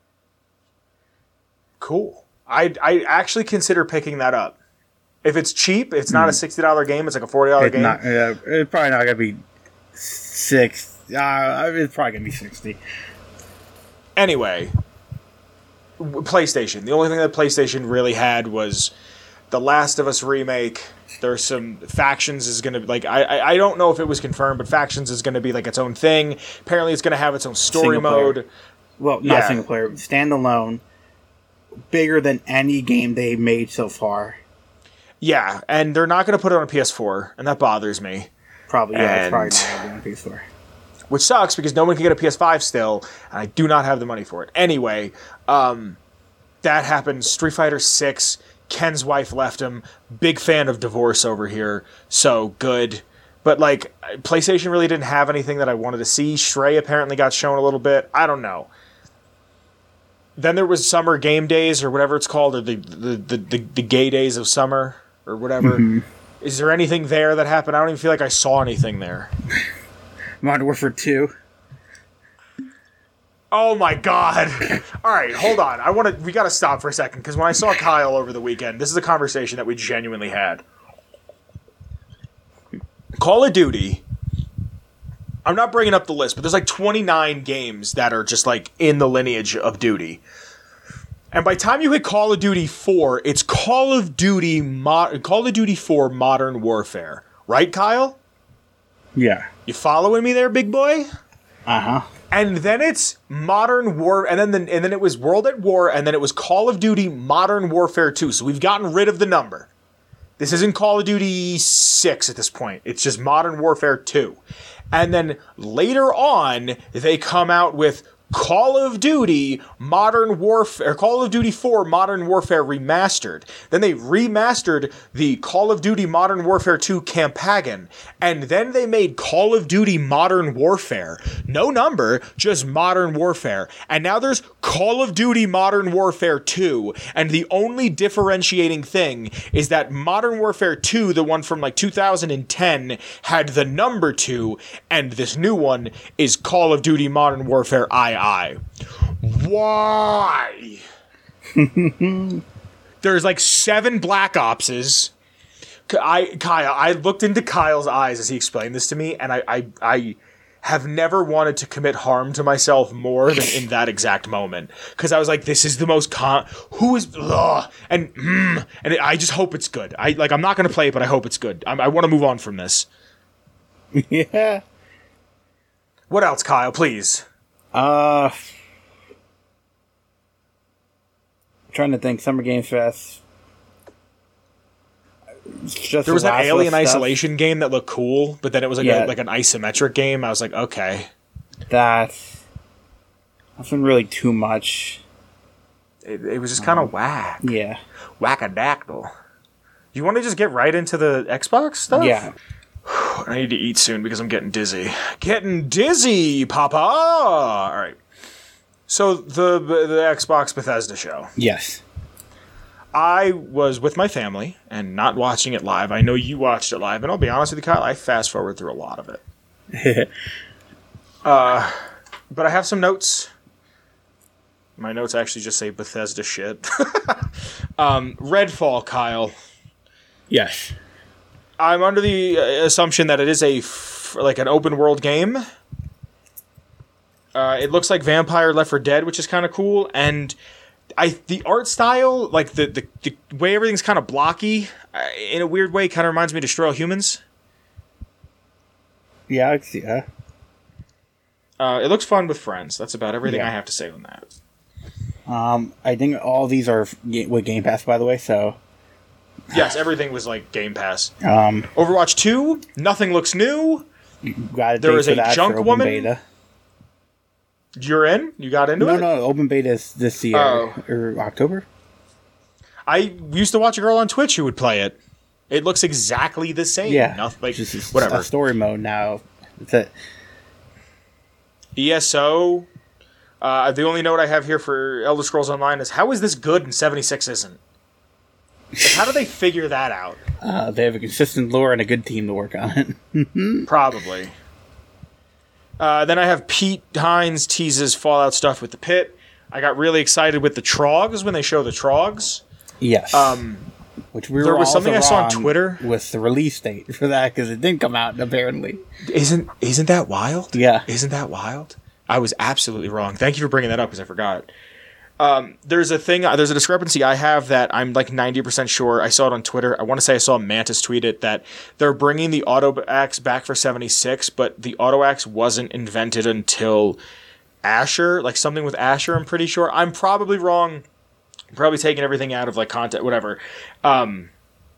Cool. I I actually consider picking that up. If it's cheap, it's not a sixty dollar game. It's like a forty dollar it's game. not. Uh, it's probably not gonna be six. Uh, it's probably gonna be sixty. Anyway, w- PlayStation. The only thing that PlayStation really had was the Last of Us remake. There's some Factions is going to like I, I I don't know if it was confirmed, but Factions is going to be like its own thing. Apparently, it's going to have its own story Single player. mode. Well, not Yeah. single player, standalone, bigger than any game they've made so far. Yeah, and they're not going to put it on a P S four, and that bothers me. Probably, yeah, And- it's probably not gonna be on P S four. Which sucks because no one can get a P S five still, and I do not have the money for it. Anyway, um, that happened. Street Fighter six. Ken's wife left him. Big fan of divorce over here, so good. But like, PlayStation really didn't have anything that I wanted to see. Stray apparently got shown a little bit. I don't know. Then there was Summer Game Days or whatever it's called, or the the the, the, the gay days of summer or whatever. Mm-hmm. Is there anything there that happened? I don't even feel like I saw anything there. Modern Warfare two. Oh my god. All right, hold on. I want to we got to stop for a second cuz when I saw Kyle over the weekend, this is a conversation that we genuinely had. Call of Duty. I'm not bringing up the list, but there's like twenty-nine games that are just like in the lineage of Duty. And by the time you hit Call of Duty four, it's Call of Duty Mo- Call of Duty four Modern Warfare. Right, Kyle? Yeah. You following me there, big boy? Uh huh. And then it's Modern War, and then the, and then it was World at War, and then it was Call of Duty Modern Warfare two. So we've gotten rid of the number. This isn't Call of Duty six at this point. It's just Modern Warfare two. And then later on, they come out with Call of Duty Modern Warfare, Call of Duty four Modern Warfare Remastered. Then they remastered the Call of Duty Modern Warfare two Campaign, and then they made Call of Duty Modern Warfare. No number, just Modern Warfare. And now there's Call of Duty Modern Warfare two, and the only differentiating thing is that Modern Warfare two, the one from like two thousand ten, had the number two, and this new one is Call of Duty Modern Warfare two. I. Why? There's like seven Black Opses. I Kyle, I looked into Kyle's eyes as he explained this to me, and I, I, I have never wanted to commit harm to myself more than in that exact moment. Because I was like, this is the most con. Who is ugh, and mm, and I just hope it's good. I like. I'm not going to play it, but I hope it's good. I, I want to move on from this. Yeah. What else, Kyle? Please. Uh, trying to think. Summer Games Fest. It's just There was that Last of Us Alien stuff. Isolation game that looked cool, but then it was like Yeah. a, like an isometric game. I was like, okay, That wasn't really too much. it, it was just kind of whack, Yeah. whackadactyl. You want to just get right into the Xbox stuff? Yeah. I need to eat soon because I'm getting dizzy. Getting dizzy, Papa. All right. So the the Xbox Bethesda show. Yes. I was with my family and not watching it live. I know you watched it live, and I'll be honest with you, Kyle, I fast forward through a lot of it. uh, but I have some notes. My notes actually just say Bethesda shit. um, Redfall, Kyle. Yes. I'm under the uh, assumption that it is a f- like an open world game. Uh, it looks like Vampire Left four Dead, which is kind of cool, and I the art style, like the the, the way everything's kind of blocky, uh, in a weird way, kind of reminds me of Destroy All Humans. Yeah, I can see that. Uh, it looks fun with friends. That's about everything Yeah. I have to say on that. Um, I think all these are ga- with Game Pass, by the way. So, Yes, everything was like Game Pass. um, Overwatch two, nothing looks new. you got a There date is for a that junk for open woman? beta. You're in? You got into No, it? no, open beta is this year Oh. or October. I used to watch a girl on Twitch who would play it. It looks exactly the same. Yeah, Nothing, like, just a, whatever. a story mode now. That's it. E S O. Uh, the only note I have here for Elder Scrolls Online is how is this good and seventy-six isn't? Like, how do they figure that out? Uh, they have a consistent lore and a good team to work on it. Probably. Uh, then I have Pete Hines teases Fallout stuff with the pit. I got really excited with the Trogs when they show the Trogs. Yes. Um, Which we there were was also something I saw on wrong Twitter. with the release date for that because it didn't come out apparently. isn't isn't that wild? Yeah. Isn't that wild? I was absolutely wrong. Thank you for bringing that up because I forgot. Um, there's a thing, there's a discrepancy I have that I'm like ninety percent sure. I saw it on Twitter. I want to say I saw Mantis tweet it that they're bringing the auto axe back for seventy-six, but the auto axe wasn't invented until Asher, like something with Asher, I'm pretty sure. I'm probably wrong. I'm probably taking everything out of like content, whatever. Um,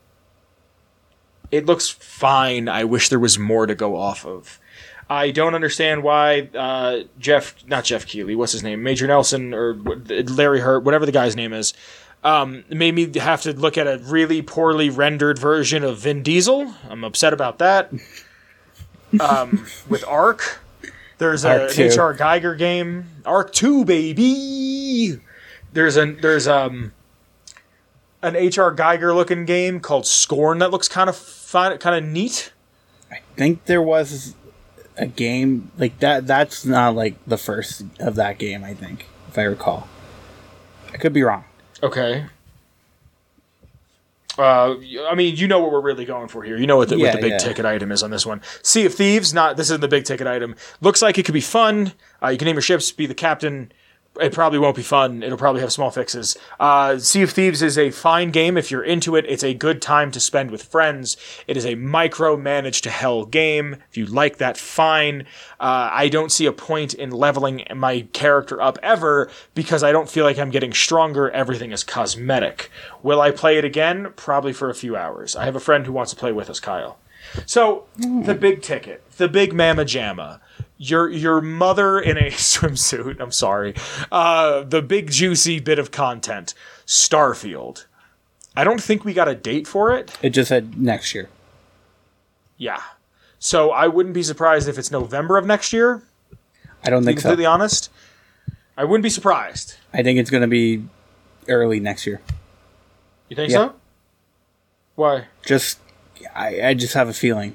it looks fine. I wish there was more to go off of. I don't understand why uh, Jeff, not Jeff Keighley, what's his name? Major Nelson or Larry Hurt, whatever the guy's name is, um, made me have to look at a really poorly rendered version of Vin Diesel. I'm upset about that. Um, with Ark, there's a, Ark an two. H R Geiger game. Ark two, baby! There's a, there's um, an H R Geiger looking game called Scorn that looks kind of fun, kind of neat. I think there was a game like that. That's not like the first of that game, I think, if I recall. I could be wrong. Okay. Uh, I mean, you know what we're really going for here. You know what the, Yeah, what the big yeah. ticket item is on this one. Sea of Thieves, not this isn't the big ticket item. Looks like it could be fun. Uh, you can name your ships, be the captain. It probably won't be fun. It'll probably have small fixes. Uh, Sea of Thieves is a fine game if you're into it. It's a good time to spend with friends. It is a micro-manage to hell game. If you like that, fine. Uh, I don't see a point in leveling my character up ever because I don't feel like I'm getting stronger. Everything is cosmetic. Will I play it again? Probably for a few hours. I have a friend who wants to play with us, Kyle. So, the big ticket. The big mamma jamma. Your your mother in a swimsuit. I'm sorry. Uh, the big juicy bit of content. Starfield. I don't think we got a date for it. It just said next year. Yeah. So I wouldn't be surprised if it's November of next year. I don't To be think so. completely honest. I wouldn't be surprised. I think it's going to be early next year. You think Yeah. so? Why? Just, I, I just have a feeling.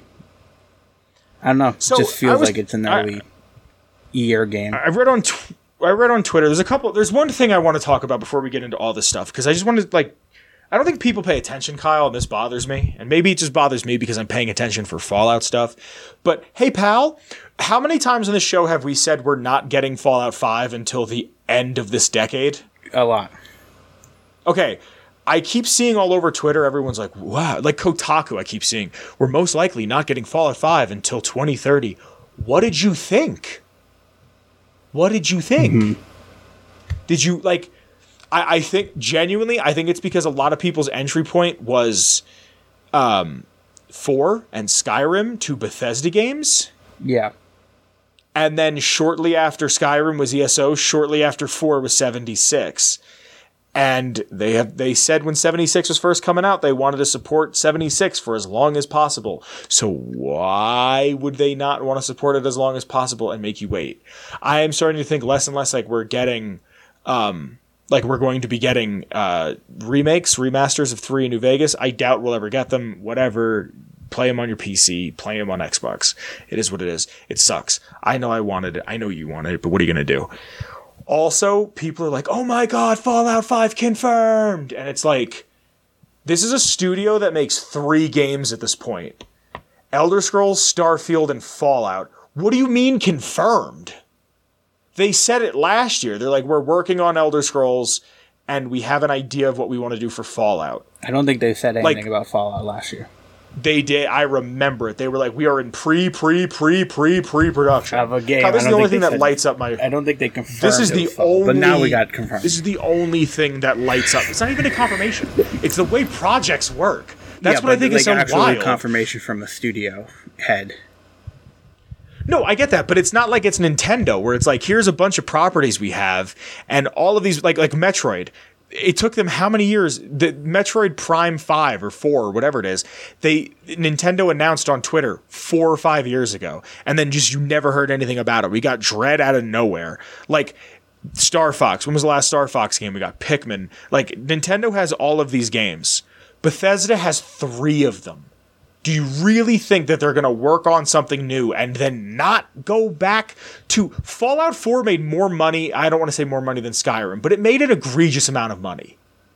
I don't know. So, it just I feels was- like it's an I- early year game. I read on tw- I read on Twitter. There's a couple. There's one thing I want to talk about before we get into all this stuff because I just want to like. I don't think people pay attention, Kyle, and this bothers me. And maybe it just bothers me because I'm paying attention for Fallout stuff. But hey, pal, how many times on this show have we said we're not getting Fallout five until the end of this decade? A lot. Okay. I keep seeing all over Twitter, everyone's like, wow, like Kotaku, I keep seeing, we're most likely not getting Fallout five until twenty thirty. What did you think? What did you think? Mm-hmm. Did you, like, I, I think, genuinely, I think it's because a lot of people's entry point was um, four and Skyrim, two Bethesda games. Yeah. And then shortly after Skyrim was E S O, shortly after four was seventy-six. And they have they said when seventy-six was first coming out, they wanted to support seventy-six for as long as possible. So why would they not want to support it as long as possible and make you wait? I am starting to think less and less like we're getting, um, like we're going to be getting uh, remakes, remasters of three in New Vegas. I doubt we'll ever get them. Whatever. Play them on your P C. Play them on Xbox. It is what it is. It sucks. I know I wanted it. I know you wanted it, but what are you going to do? Also, people are like, oh my god, Fallout five confirmed! And it's like, this is a studio that makes three games at this point. Elder Scrolls, Starfield, and Fallout. What do you mean confirmed? they said it last year. They're like, we're working on Elder Scrolls, and we have an idea of what we want to do for Fallout. I don't think they said anything Like- about Fallout last year. They did. I remember it. They were like, we are in pre, pre, pre, pre, pre production. Of a game. Kyle, this I is the don't only think thing they that said- lights up my. I don't think they confirmed. This is it the was Fallout, only. but now we got confirmed. This is the only thing that lights up. It's not even a confirmation. It's the way projects work. That's yeah, what I but, think like, is so actually wild. confirmation from a studio head. No, I get that, but it's not like it's Nintendo where it's like, here's a bunch of properties we have, and all of these, like like Metroid. It took them how many years? The Metroid Prime five or four or whatever it is, they Nintendo announced on Twitter four or five years ago, and then just you never heard anything about it. We got Dread out of nowhere. Like Star Fox. When was the last Star Fox game? We got Pikmin. Like Nintendo has all of these games. Bethesda has three of them. Do you really think that they're going to work on something new and then not go back to Fallout four made more money? I don't want to say more money than Skyrim, but it made an egregious amount of money.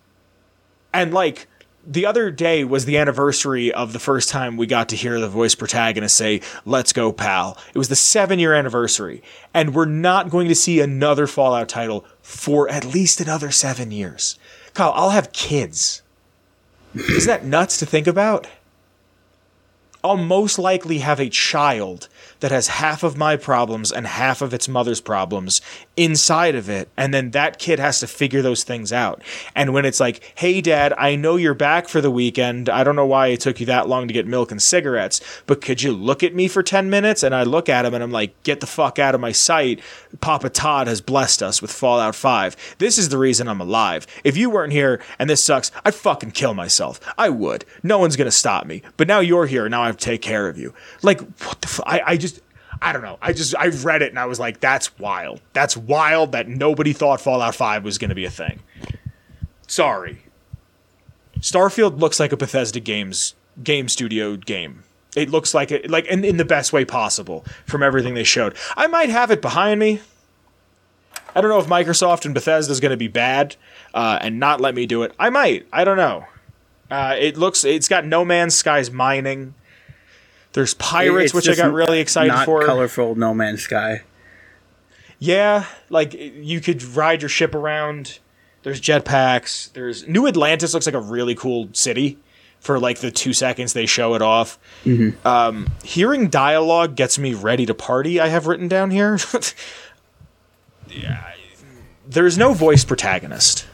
And like the other day was the anniversary of the first time we got to hear the voice protagonist say, "Let's go, pal." It was the seven year anniversary, and we're not going to see another Fallout title for at least another seven years. Kyle, I'll have kids. Isn't that nuts to think about? I'll most likely have a child that has half of my problems and half of its mother's problems inside of it, and then that kid has to figure those things out. And when it's like, hey, Dad, I know you're back for the weekend. I don't know why it took you that long to get milk and cigarettes, but could you look at me for ten minutes? And I look at him and I'm like, get the fuck out of my sight. Papa Todd has blessed us with Fallout five. This is the reason I'm alive. If you weren't here and this sucks, I'd fucking kill myself. I would. No one's going to stop me. But now you're here, and now I have to take care of you. Like, what the fuck? I, I just... I don't know. I just, I read it and I was like, that's wild. That's wild that nobody thought Fallout five was going to be a thing. Sorry. Starfield looks like a Bethesda Games game studio game. It looks like it, like in, in the best way possible from everything they showed. I might have it behind me. I don't know if Microsoft and Bethesda is going to be bad uh, and not let me do it. I might. I don't know. Uh, it looks, it's got No Man's Sky's mining. There's pirates, It's which I just got really excited not for. Colorful No Man's Sky. Yeah, like you could ride your ship around. There's jetpacks. There's New Atlantis looks like a really cool city for like the two seconds they show it off. Mm-hmm. Um, hearing dialogue gets me ready to party. I have written down here. Yeah, there's no voice protagonist,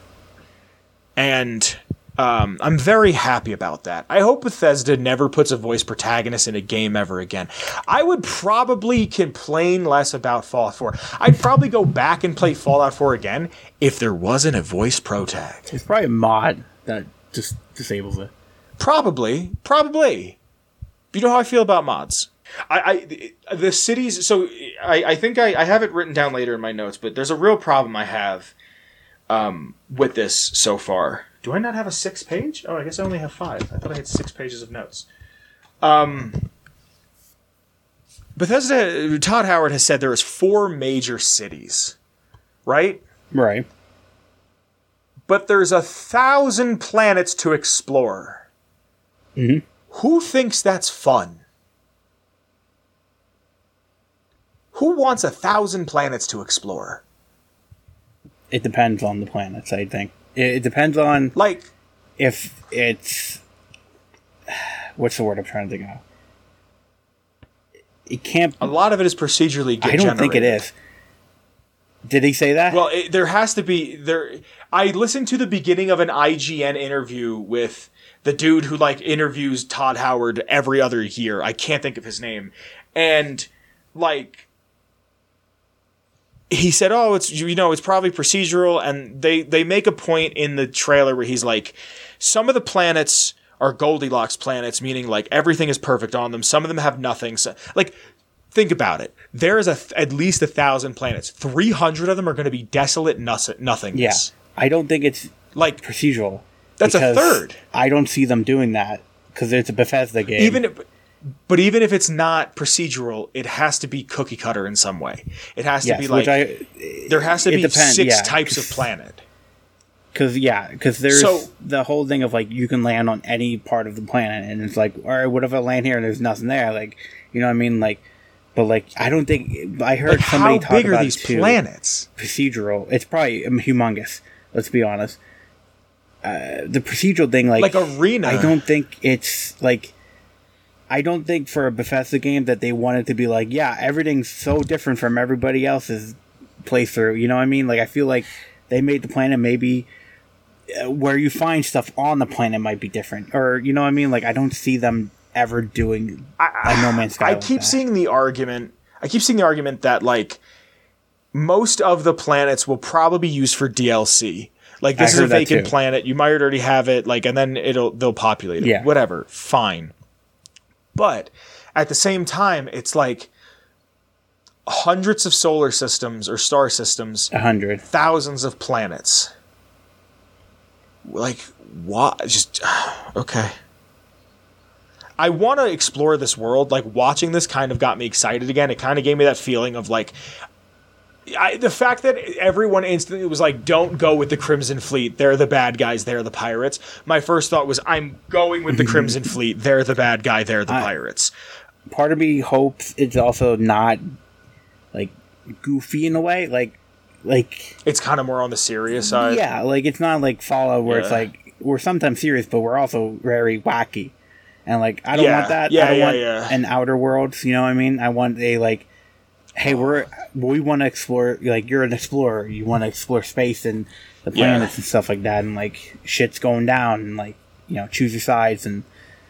and um, I'm very happy about that. I hope Bethesda never puts a voice protagonist in a game ever again. I would probably complain less about Fallout four. I'd probably go back and play Fallout four again if there wasn't a voice protag. It's probably a mod that just disables it. Probably, probably. You know how I feel about mods. I, I the cities. So I, I think I, I have it written down later in my notes, but there's a real problem I have um, with this so far. Do I not have a six page? Oh, I guess I only have five. I thought I had six pages of notes. Um, Bethesda, Todd Howard has said there is four major cities, right? Right. But there's a thousand planets to explore. Mm-hmm. Who thinks that's fun? Who wants a thousand planets to explore? It depends on the planets, I think. It, it depends on Like, if it's... What's the word I'm trying to think of? It can't... a lot of it is procedurally I don't think it is. Did he say that? Well, it, there has to be there. I listened to the beginning of an I G N interview with the dude who like interviews Todd Howard every other year. I can't think of his name, and like he said, "Oh, it's you know, it's probably procedural." And they they make a point in the trailer where he's like, "Some of the planets are Goldilocks planets, meaning like everything is perfect on them. Some of them have nothing." So, like. Think about it. There is a th- at least a thousand planets. Three hundred of them are going to be desolate nos- nothingness. Yeah, I don't think it's Like procedural. that's a because third. I don't see them doing that because it's a Bethesda game. Even, if, but even if it's not procedural, it has to be cookie cutter in some way. It has to yes, be like which I, there has to it be depends, six yeah, types of planet. Because yeah, because there's So- the whole thing of like you can land on any part of the planet, and it's like, all right, what if I land here and there's nothing there? Like, you know what I mean? Like But like, I don't think I heard Like, somebody how talk big are about these it too. planets? Procedural. It's probably um, humongous. Let's be honest. Uh, the procedural thing, like Like Arena. I don't think it's like. I don't think for a Bethesda game that they wanted to be like, yeah, everything's so different from everybody else's playthrough. You know what I mean? Like, I feel like they made the planet maybe uh, where you find stuff on the planet might be different, or you know what I mean? Like, I don't see them ever doing I, a No Man's Sky. I like keep that. seeing the argument. I keep seeing the argument that like most of the planets will probably be used for D L C. Like this I is a heard that vacant too. planet. You might already have it. Like, and then it'll they'll populate it. Yeah. Whatever. Fine. But at the same time, it's like hundreds of solar systems or star systems, A hundred. thousands of planets. Like what? Just okay. I want to explore this world. Like, watching this kind of got me excited again. It kind of gave me that feeling of, like, I, the fact that everyone instantly was like, don't go with the Crimson Fleet. They're the bad guys. They're the pirates. My first thought was, I'm going with the Crimson Fleet. They're the bad guy. They're the I- pirates. Part of me hopes it's also not like goofy in a way, like like It's kind of more on the serious side. yeah, like it's not like Fallout where it's Yeah. like we're sometimes serious, but we're also very wacky. And like I don't Yeah. want that. Yeah, I don't yeah, want yeah. an Outer Worlds. You know what I mean? I want a like, hey, we're we want to explore. Like you're an explorer. You want to explore space and the Yeah. planets and stuff like that. And like shit's going down. And like you know, choose your sides. And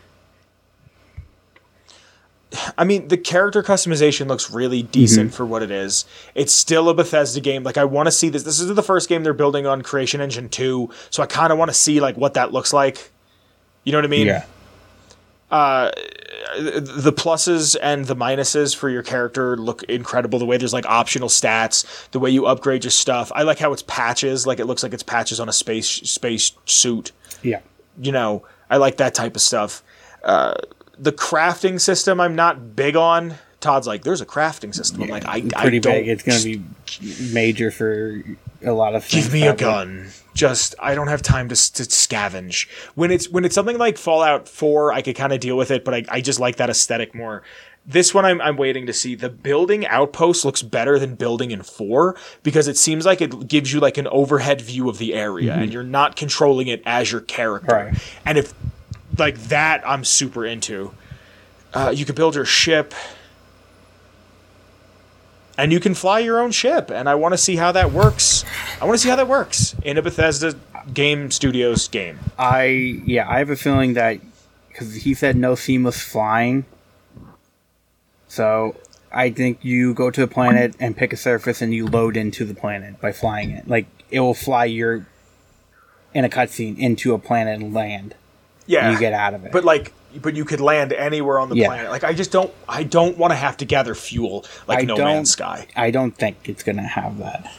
I mean, the character customization looks really decent for what it is. It's still a Bethesda game. Like, I want to see this. This is the first game they're building on Creation Engine two, so I kind of want to see, like, what that looks like. You know what I mean? yeah, Uh, the pluses and the minuses for your character look incredible. The way there's, like, optional stats, the way you upgrade your stuff. I like how it's patches. Like, it looks like it's patches on a space space suit. yeah. You know, I like that type of stuff. Uh, the crafting system, I'm not big on. Todd's like, there's a crafting system. I'm like, I, It's I pretty don't. big. It's gonna be major for a lot of things. Give me a probably. gun. Just I don't have time to, to scavenge. When it's when it's something like Fallout four, I could kind of deal with it, but I, I just like that aesthetic more. This one I'm I'm waiting to see. The building outpost looks better than building in four because it seems like it gives you like an overhead view of the area and you're not controlling it as your character. Right. And if like that I'm super into. Uh, you can build your ship. And you can fly your own ship, and I want to see how that works. I want to see how that works in a Bethesda Game Studios game. I yeah, I have a feeling that because he said no seamless flying, so I think you go to a planet and pick a surface and you load into the planet by flying it. Like it will fly your in a cutscene into a planet and land. Yeah, and you get out of it. But like, but you could land anywhere on the Yeah. planet. Like, I just don't. I don't want to have to gather fuel like I No don't- Man's Sky. I don't think it's gonna have that.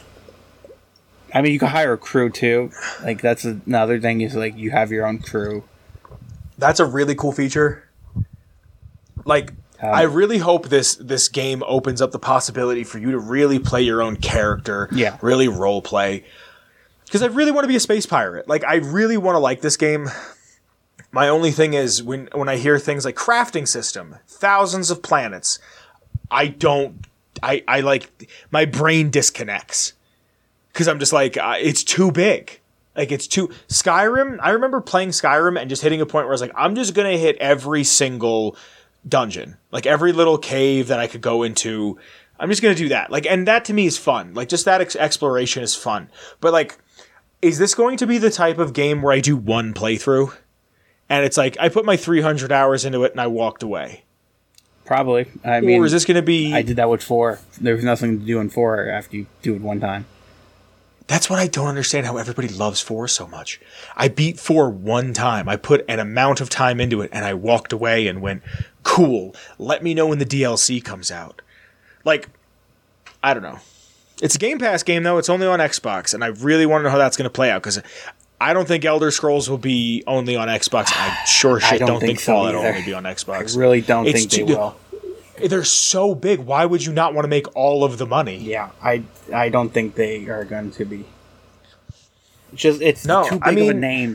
I mean, you can hire a crew too. Like that's another thing is like you have your own crew. That's a really cool feature. Like, Um, I really hope this this game opens up the possibility for you to really play your own character. Yeah. Really role play. Because I really want to be a space pirate. Like, I really want to like this game. My only thing is when when I hear things like crafting system, thousands of planets, I don't. I I like my brain disconnects because I'm just like uh, it's too big. Like it's too Skyrim. I remember playing Skyrim and just hitting a point where I was like, I'm just gonna hit every single dungeon, like every little cave that I could go into. I'm just gonna do that. Like, and that to me is fun. Like, just that ex- exploration is fun. But like, is this going to be the type of game where I do one playthrough? And it's like, I put my three hundred hours into it and I walked away. Probably. I mean, Or is this going to be... I did that with four. There was nothing to do in four after you do it one time. That's what I don't understand, how everybody loves four so much. I beat four one time. I put an amount of time into it and I walked away and went, cool, let me know when the D L C comes out. Like, I don't know. It's a Game Pass game, though. It's only on Xbox, and I really want to know how that's going to play out, because I don't think Elder Scrolls will be only on Xbox. I sure shit don't don't, think think so Fallout will either. only be on Xbox. I really don't It's think they too- will. They're so big. Why would you not want to make all of the money? Yeah, I I don't think they are going to be. It's just it's No, too big I of a mean- name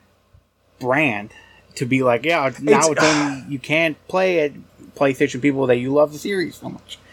brand to be like, yeah, now It's- it's only you can't play it PlayStation people that you love the series so much.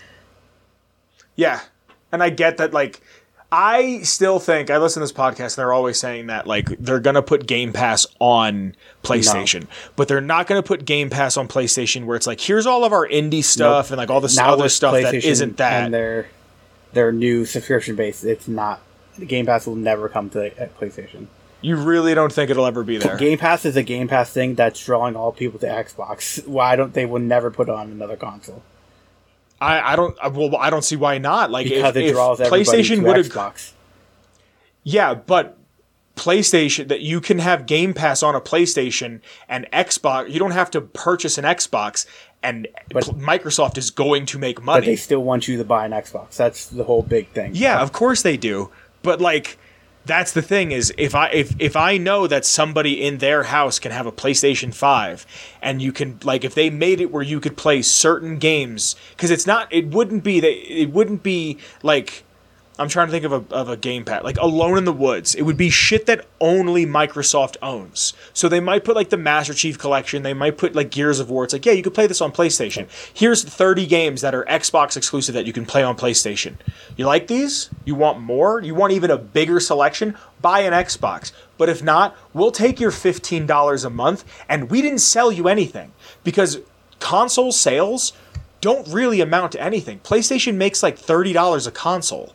Yeah. And I get that, like, I still think, I listen to this podcast and they're always saying that, like, they're going to put Game Pass on PlayStation. No. But they're not going to put Game Pass on PlayStation where it's like, here's all of our indie stuff nope. and, like, all this now other stuff that isn't that. And their, their new subscription base, it's not, the Game Pass will never come to PlayStation. You really don't think it'll ever be there? Game Pass is a Game Pass thing that's drawing all people to Xbox. Why don't they would never put on another console? I, I don't well I don't see why not. Like because if, it if draws PlayStation would Xbox. Yeah, but PlayStation that you can have Game Pass on a PlayStation and Xbox. You don't have to purchase an Xbox, and but, Microsoft is going to make money. But they still want you to buy an Xbox. That's the whole big thing. Yeah, of course they do. But like. That's the thing is if I if, if I know that somebody in their house can have a PlayStation five and you can like if they made it where you could play certain games because it's not it wouldn't be that it wouldn't be like I'm trying to think of a of a gamepad like Alone in the Woods. It would be shit that only Microsoft owns. So they might put like the Master Chief Collection. They might put like Gears of War. It's like yeah, you could play this on PlayStation. Here's thirty games that are Xbox exclusive that you can play on PlayStation. You like these? You want more? You want even a bigger selection? Buy an Xbox. But if not, we'll take your fifteen dollars a month and we didn't sell you anything because console sales don't really amount to anything. PlayStation makes like thirty dollars a console.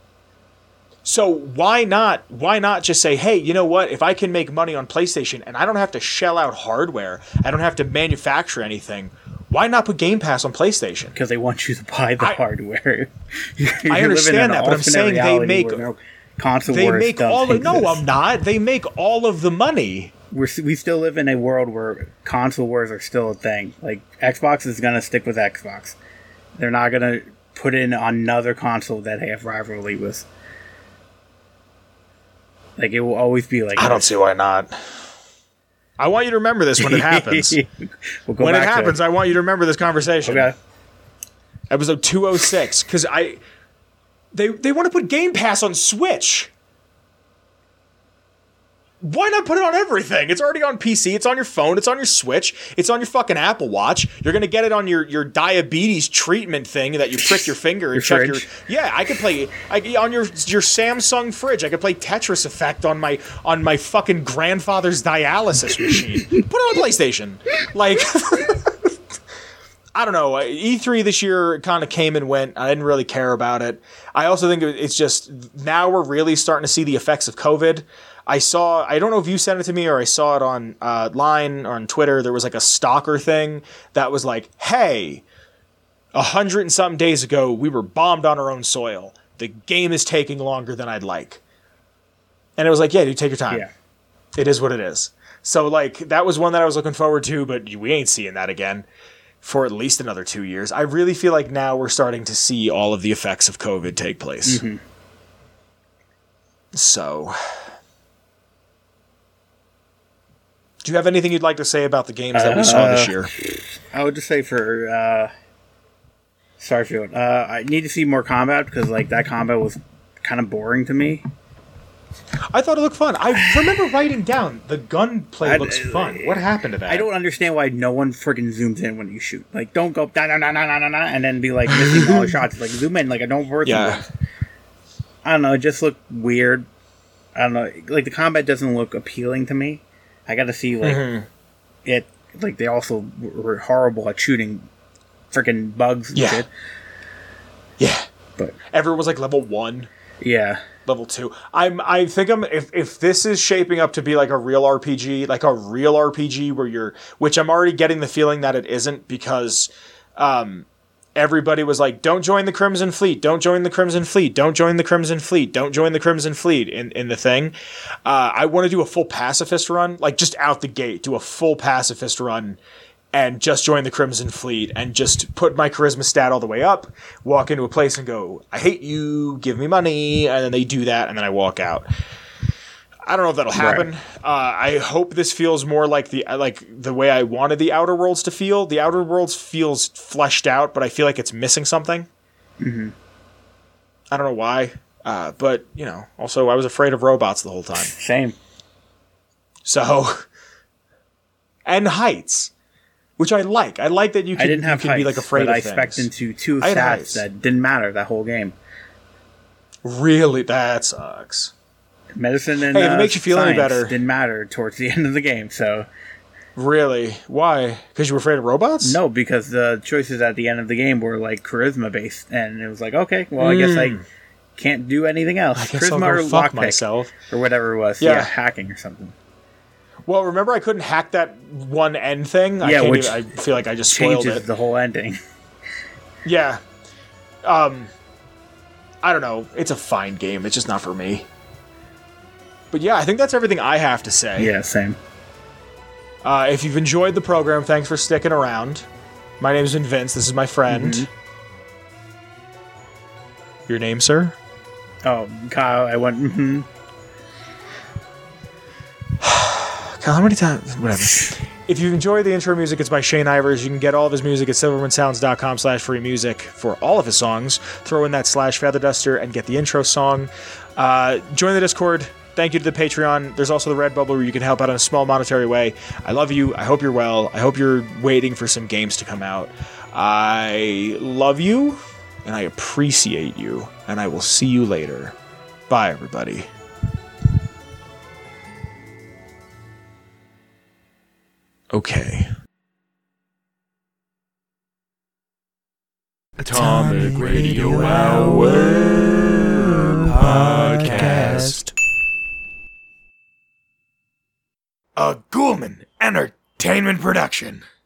So why not why not just say, hey, you know what? If I can make money on PlayStation and I don't have to shell out hardware, I don't have to manufacture anything, why not put Game Pass on PlayStation? Because they want you to buy the I, hardware. I understand that, but I'm saying they make no console they wars make all of, no, I'm not. They make all of the money. We're, we still live in a world where console wars are still a thing. Like Xbox is going to stick with Xbox. They're not going to put in another console that they have rivalry with. Like, it will always be like I don't see why not. I want you to remember this when it happens. we'll when it happens, it. I want you to remember this conversation. Okay. Episode two oh six. Because I... They, they want to put Game Pass on Switch. Why not put it on everything? It's already on P C. It's on your phone. It's on your Switch. It's on your fucking Apple Watch. You're going to get it on your, your diabetes treatment thing that you prick your finger and your check fridge. your... Yeah, I could play... I, on your your Samsung fridge, I could play Tetris Effect on my on my fucking grandfather's dialysis machine. Put it on PlayStation. Like... I don't know. E three this year kind of came and went. I didn't really care about it. I also think it's just... Now we're really starting to see the effects of COVID. I saw, I don't know if you sent it to me or I saw it on uh, line or on Twitter. There was like a stalker thing that was like, hey, a hundred and something days ago, we were bombed on our own soil. The game is taking longer than I'd like. And it was like, yeah, dude, take your time. Yeah. It is what it is. So like, that was one that I was looking forward to, but we ain't seeing that again for at least another two years. I really feel like now we're starting to see all of the effects of COVID take place. Mm-hmm. So... Do you have anything you'd like to say about the games that we saw this year? I would just say for uh, Starfield, uh, I need to see more combat because like that combat was kind of boring to me. I thought it looked fun. I remember writing down the gunplay looks fun. What happened to that? I don't understand why no one freaking zooms in when you shoot. Like, don't go da da da da da da and then be like missing all the shots. Like zoom in. Like I don't worth yeah. it. I don't know. It just looked weird. I don't know. Like the combat doesn't look appealing to me. I got to see like mm-hmm. it. Like they also were horrible at shooting freaking bugs and yeah. shit. Yeah, but everyone was like level one. Yeah, level two. I'm. I think I'm. If if this is shaping up to be like a real R P G, like a real R P G where you're, which I'm already getting the feeling that it isn't because, um, everybody was like, don't join the Crimson Fleet, don't join the Crimson Fleet, don't join the Crimson Fleet, don't join the Crimson Fleet in, in the thing. Uh, I want to do a full pacifist run, like just out the gate, do a full pacifist run and just join the Crimson Fleet and just put my charisma stat all the way up, walk into a place and go, I hate you, give me money, and then they do that and then I walk out. I don't know if that'll happen. Right. Uh, I hope this feels more like the like the way I wanted the Outer Worlds to feel. The Outer Worlds feels fleshed out, but I feel like it's missing something. Mm-hmm. I don't know why, uh, but you know. Also, I was afraid of robots the whole time. Same. So, and heights, which I like. I like that you can, I didn't have you can be like heights, afraid but of I things. spec'd into two I had stats heights. that didn't matter that whole game. Really, that sucks. Medicine and Hey, if it uh, makes you feel any science better- didn't matter towards the end of the game. So Really? Why? Because you were afraid of robots? no, because the choices at the end of the game were like charisma based, and it was like, okay, well, I guess I can't do anything else. Hmm. I guess I'll Charisma or go fuck lockpick myself. or whatever it was. Yeah. Yeah. hacking or something. Well, remember I couldn't hack that one end thing? I Yeah, can't which even, I feel like I just spoiled Changes it. the whole ending. Yeah. Um, I don't know. It's a fine game. It's just not for me. But yeah, I think that's everything I have to say. Yeah, same. Uh, if you've enjoyed the program, thanks for sticking around. My name's been Vince. This is my friend. Mhm. Your name, sir? Oh, Kyle, I went. Mm-hmm. Kyle, how many times? Whatever. If you've enjoyed the intro music, it's by Shane Ivers. You can get all of his music at silvermansounds.com slash free music for all of his songs. Throw in that slash feather duster and get the intro song. Uh, join the Discord. Thank you to the Patreon. There's also the Redbubble where you can help out in a small monetary way. I love you. I hope you're well. I hope you're waiting for some games to come out. I love you, and I appreciate you, and I will see you later. Bye, everybody. Okay. Atomic Radio Hour Podcast. A Ghoulman Entertainment production.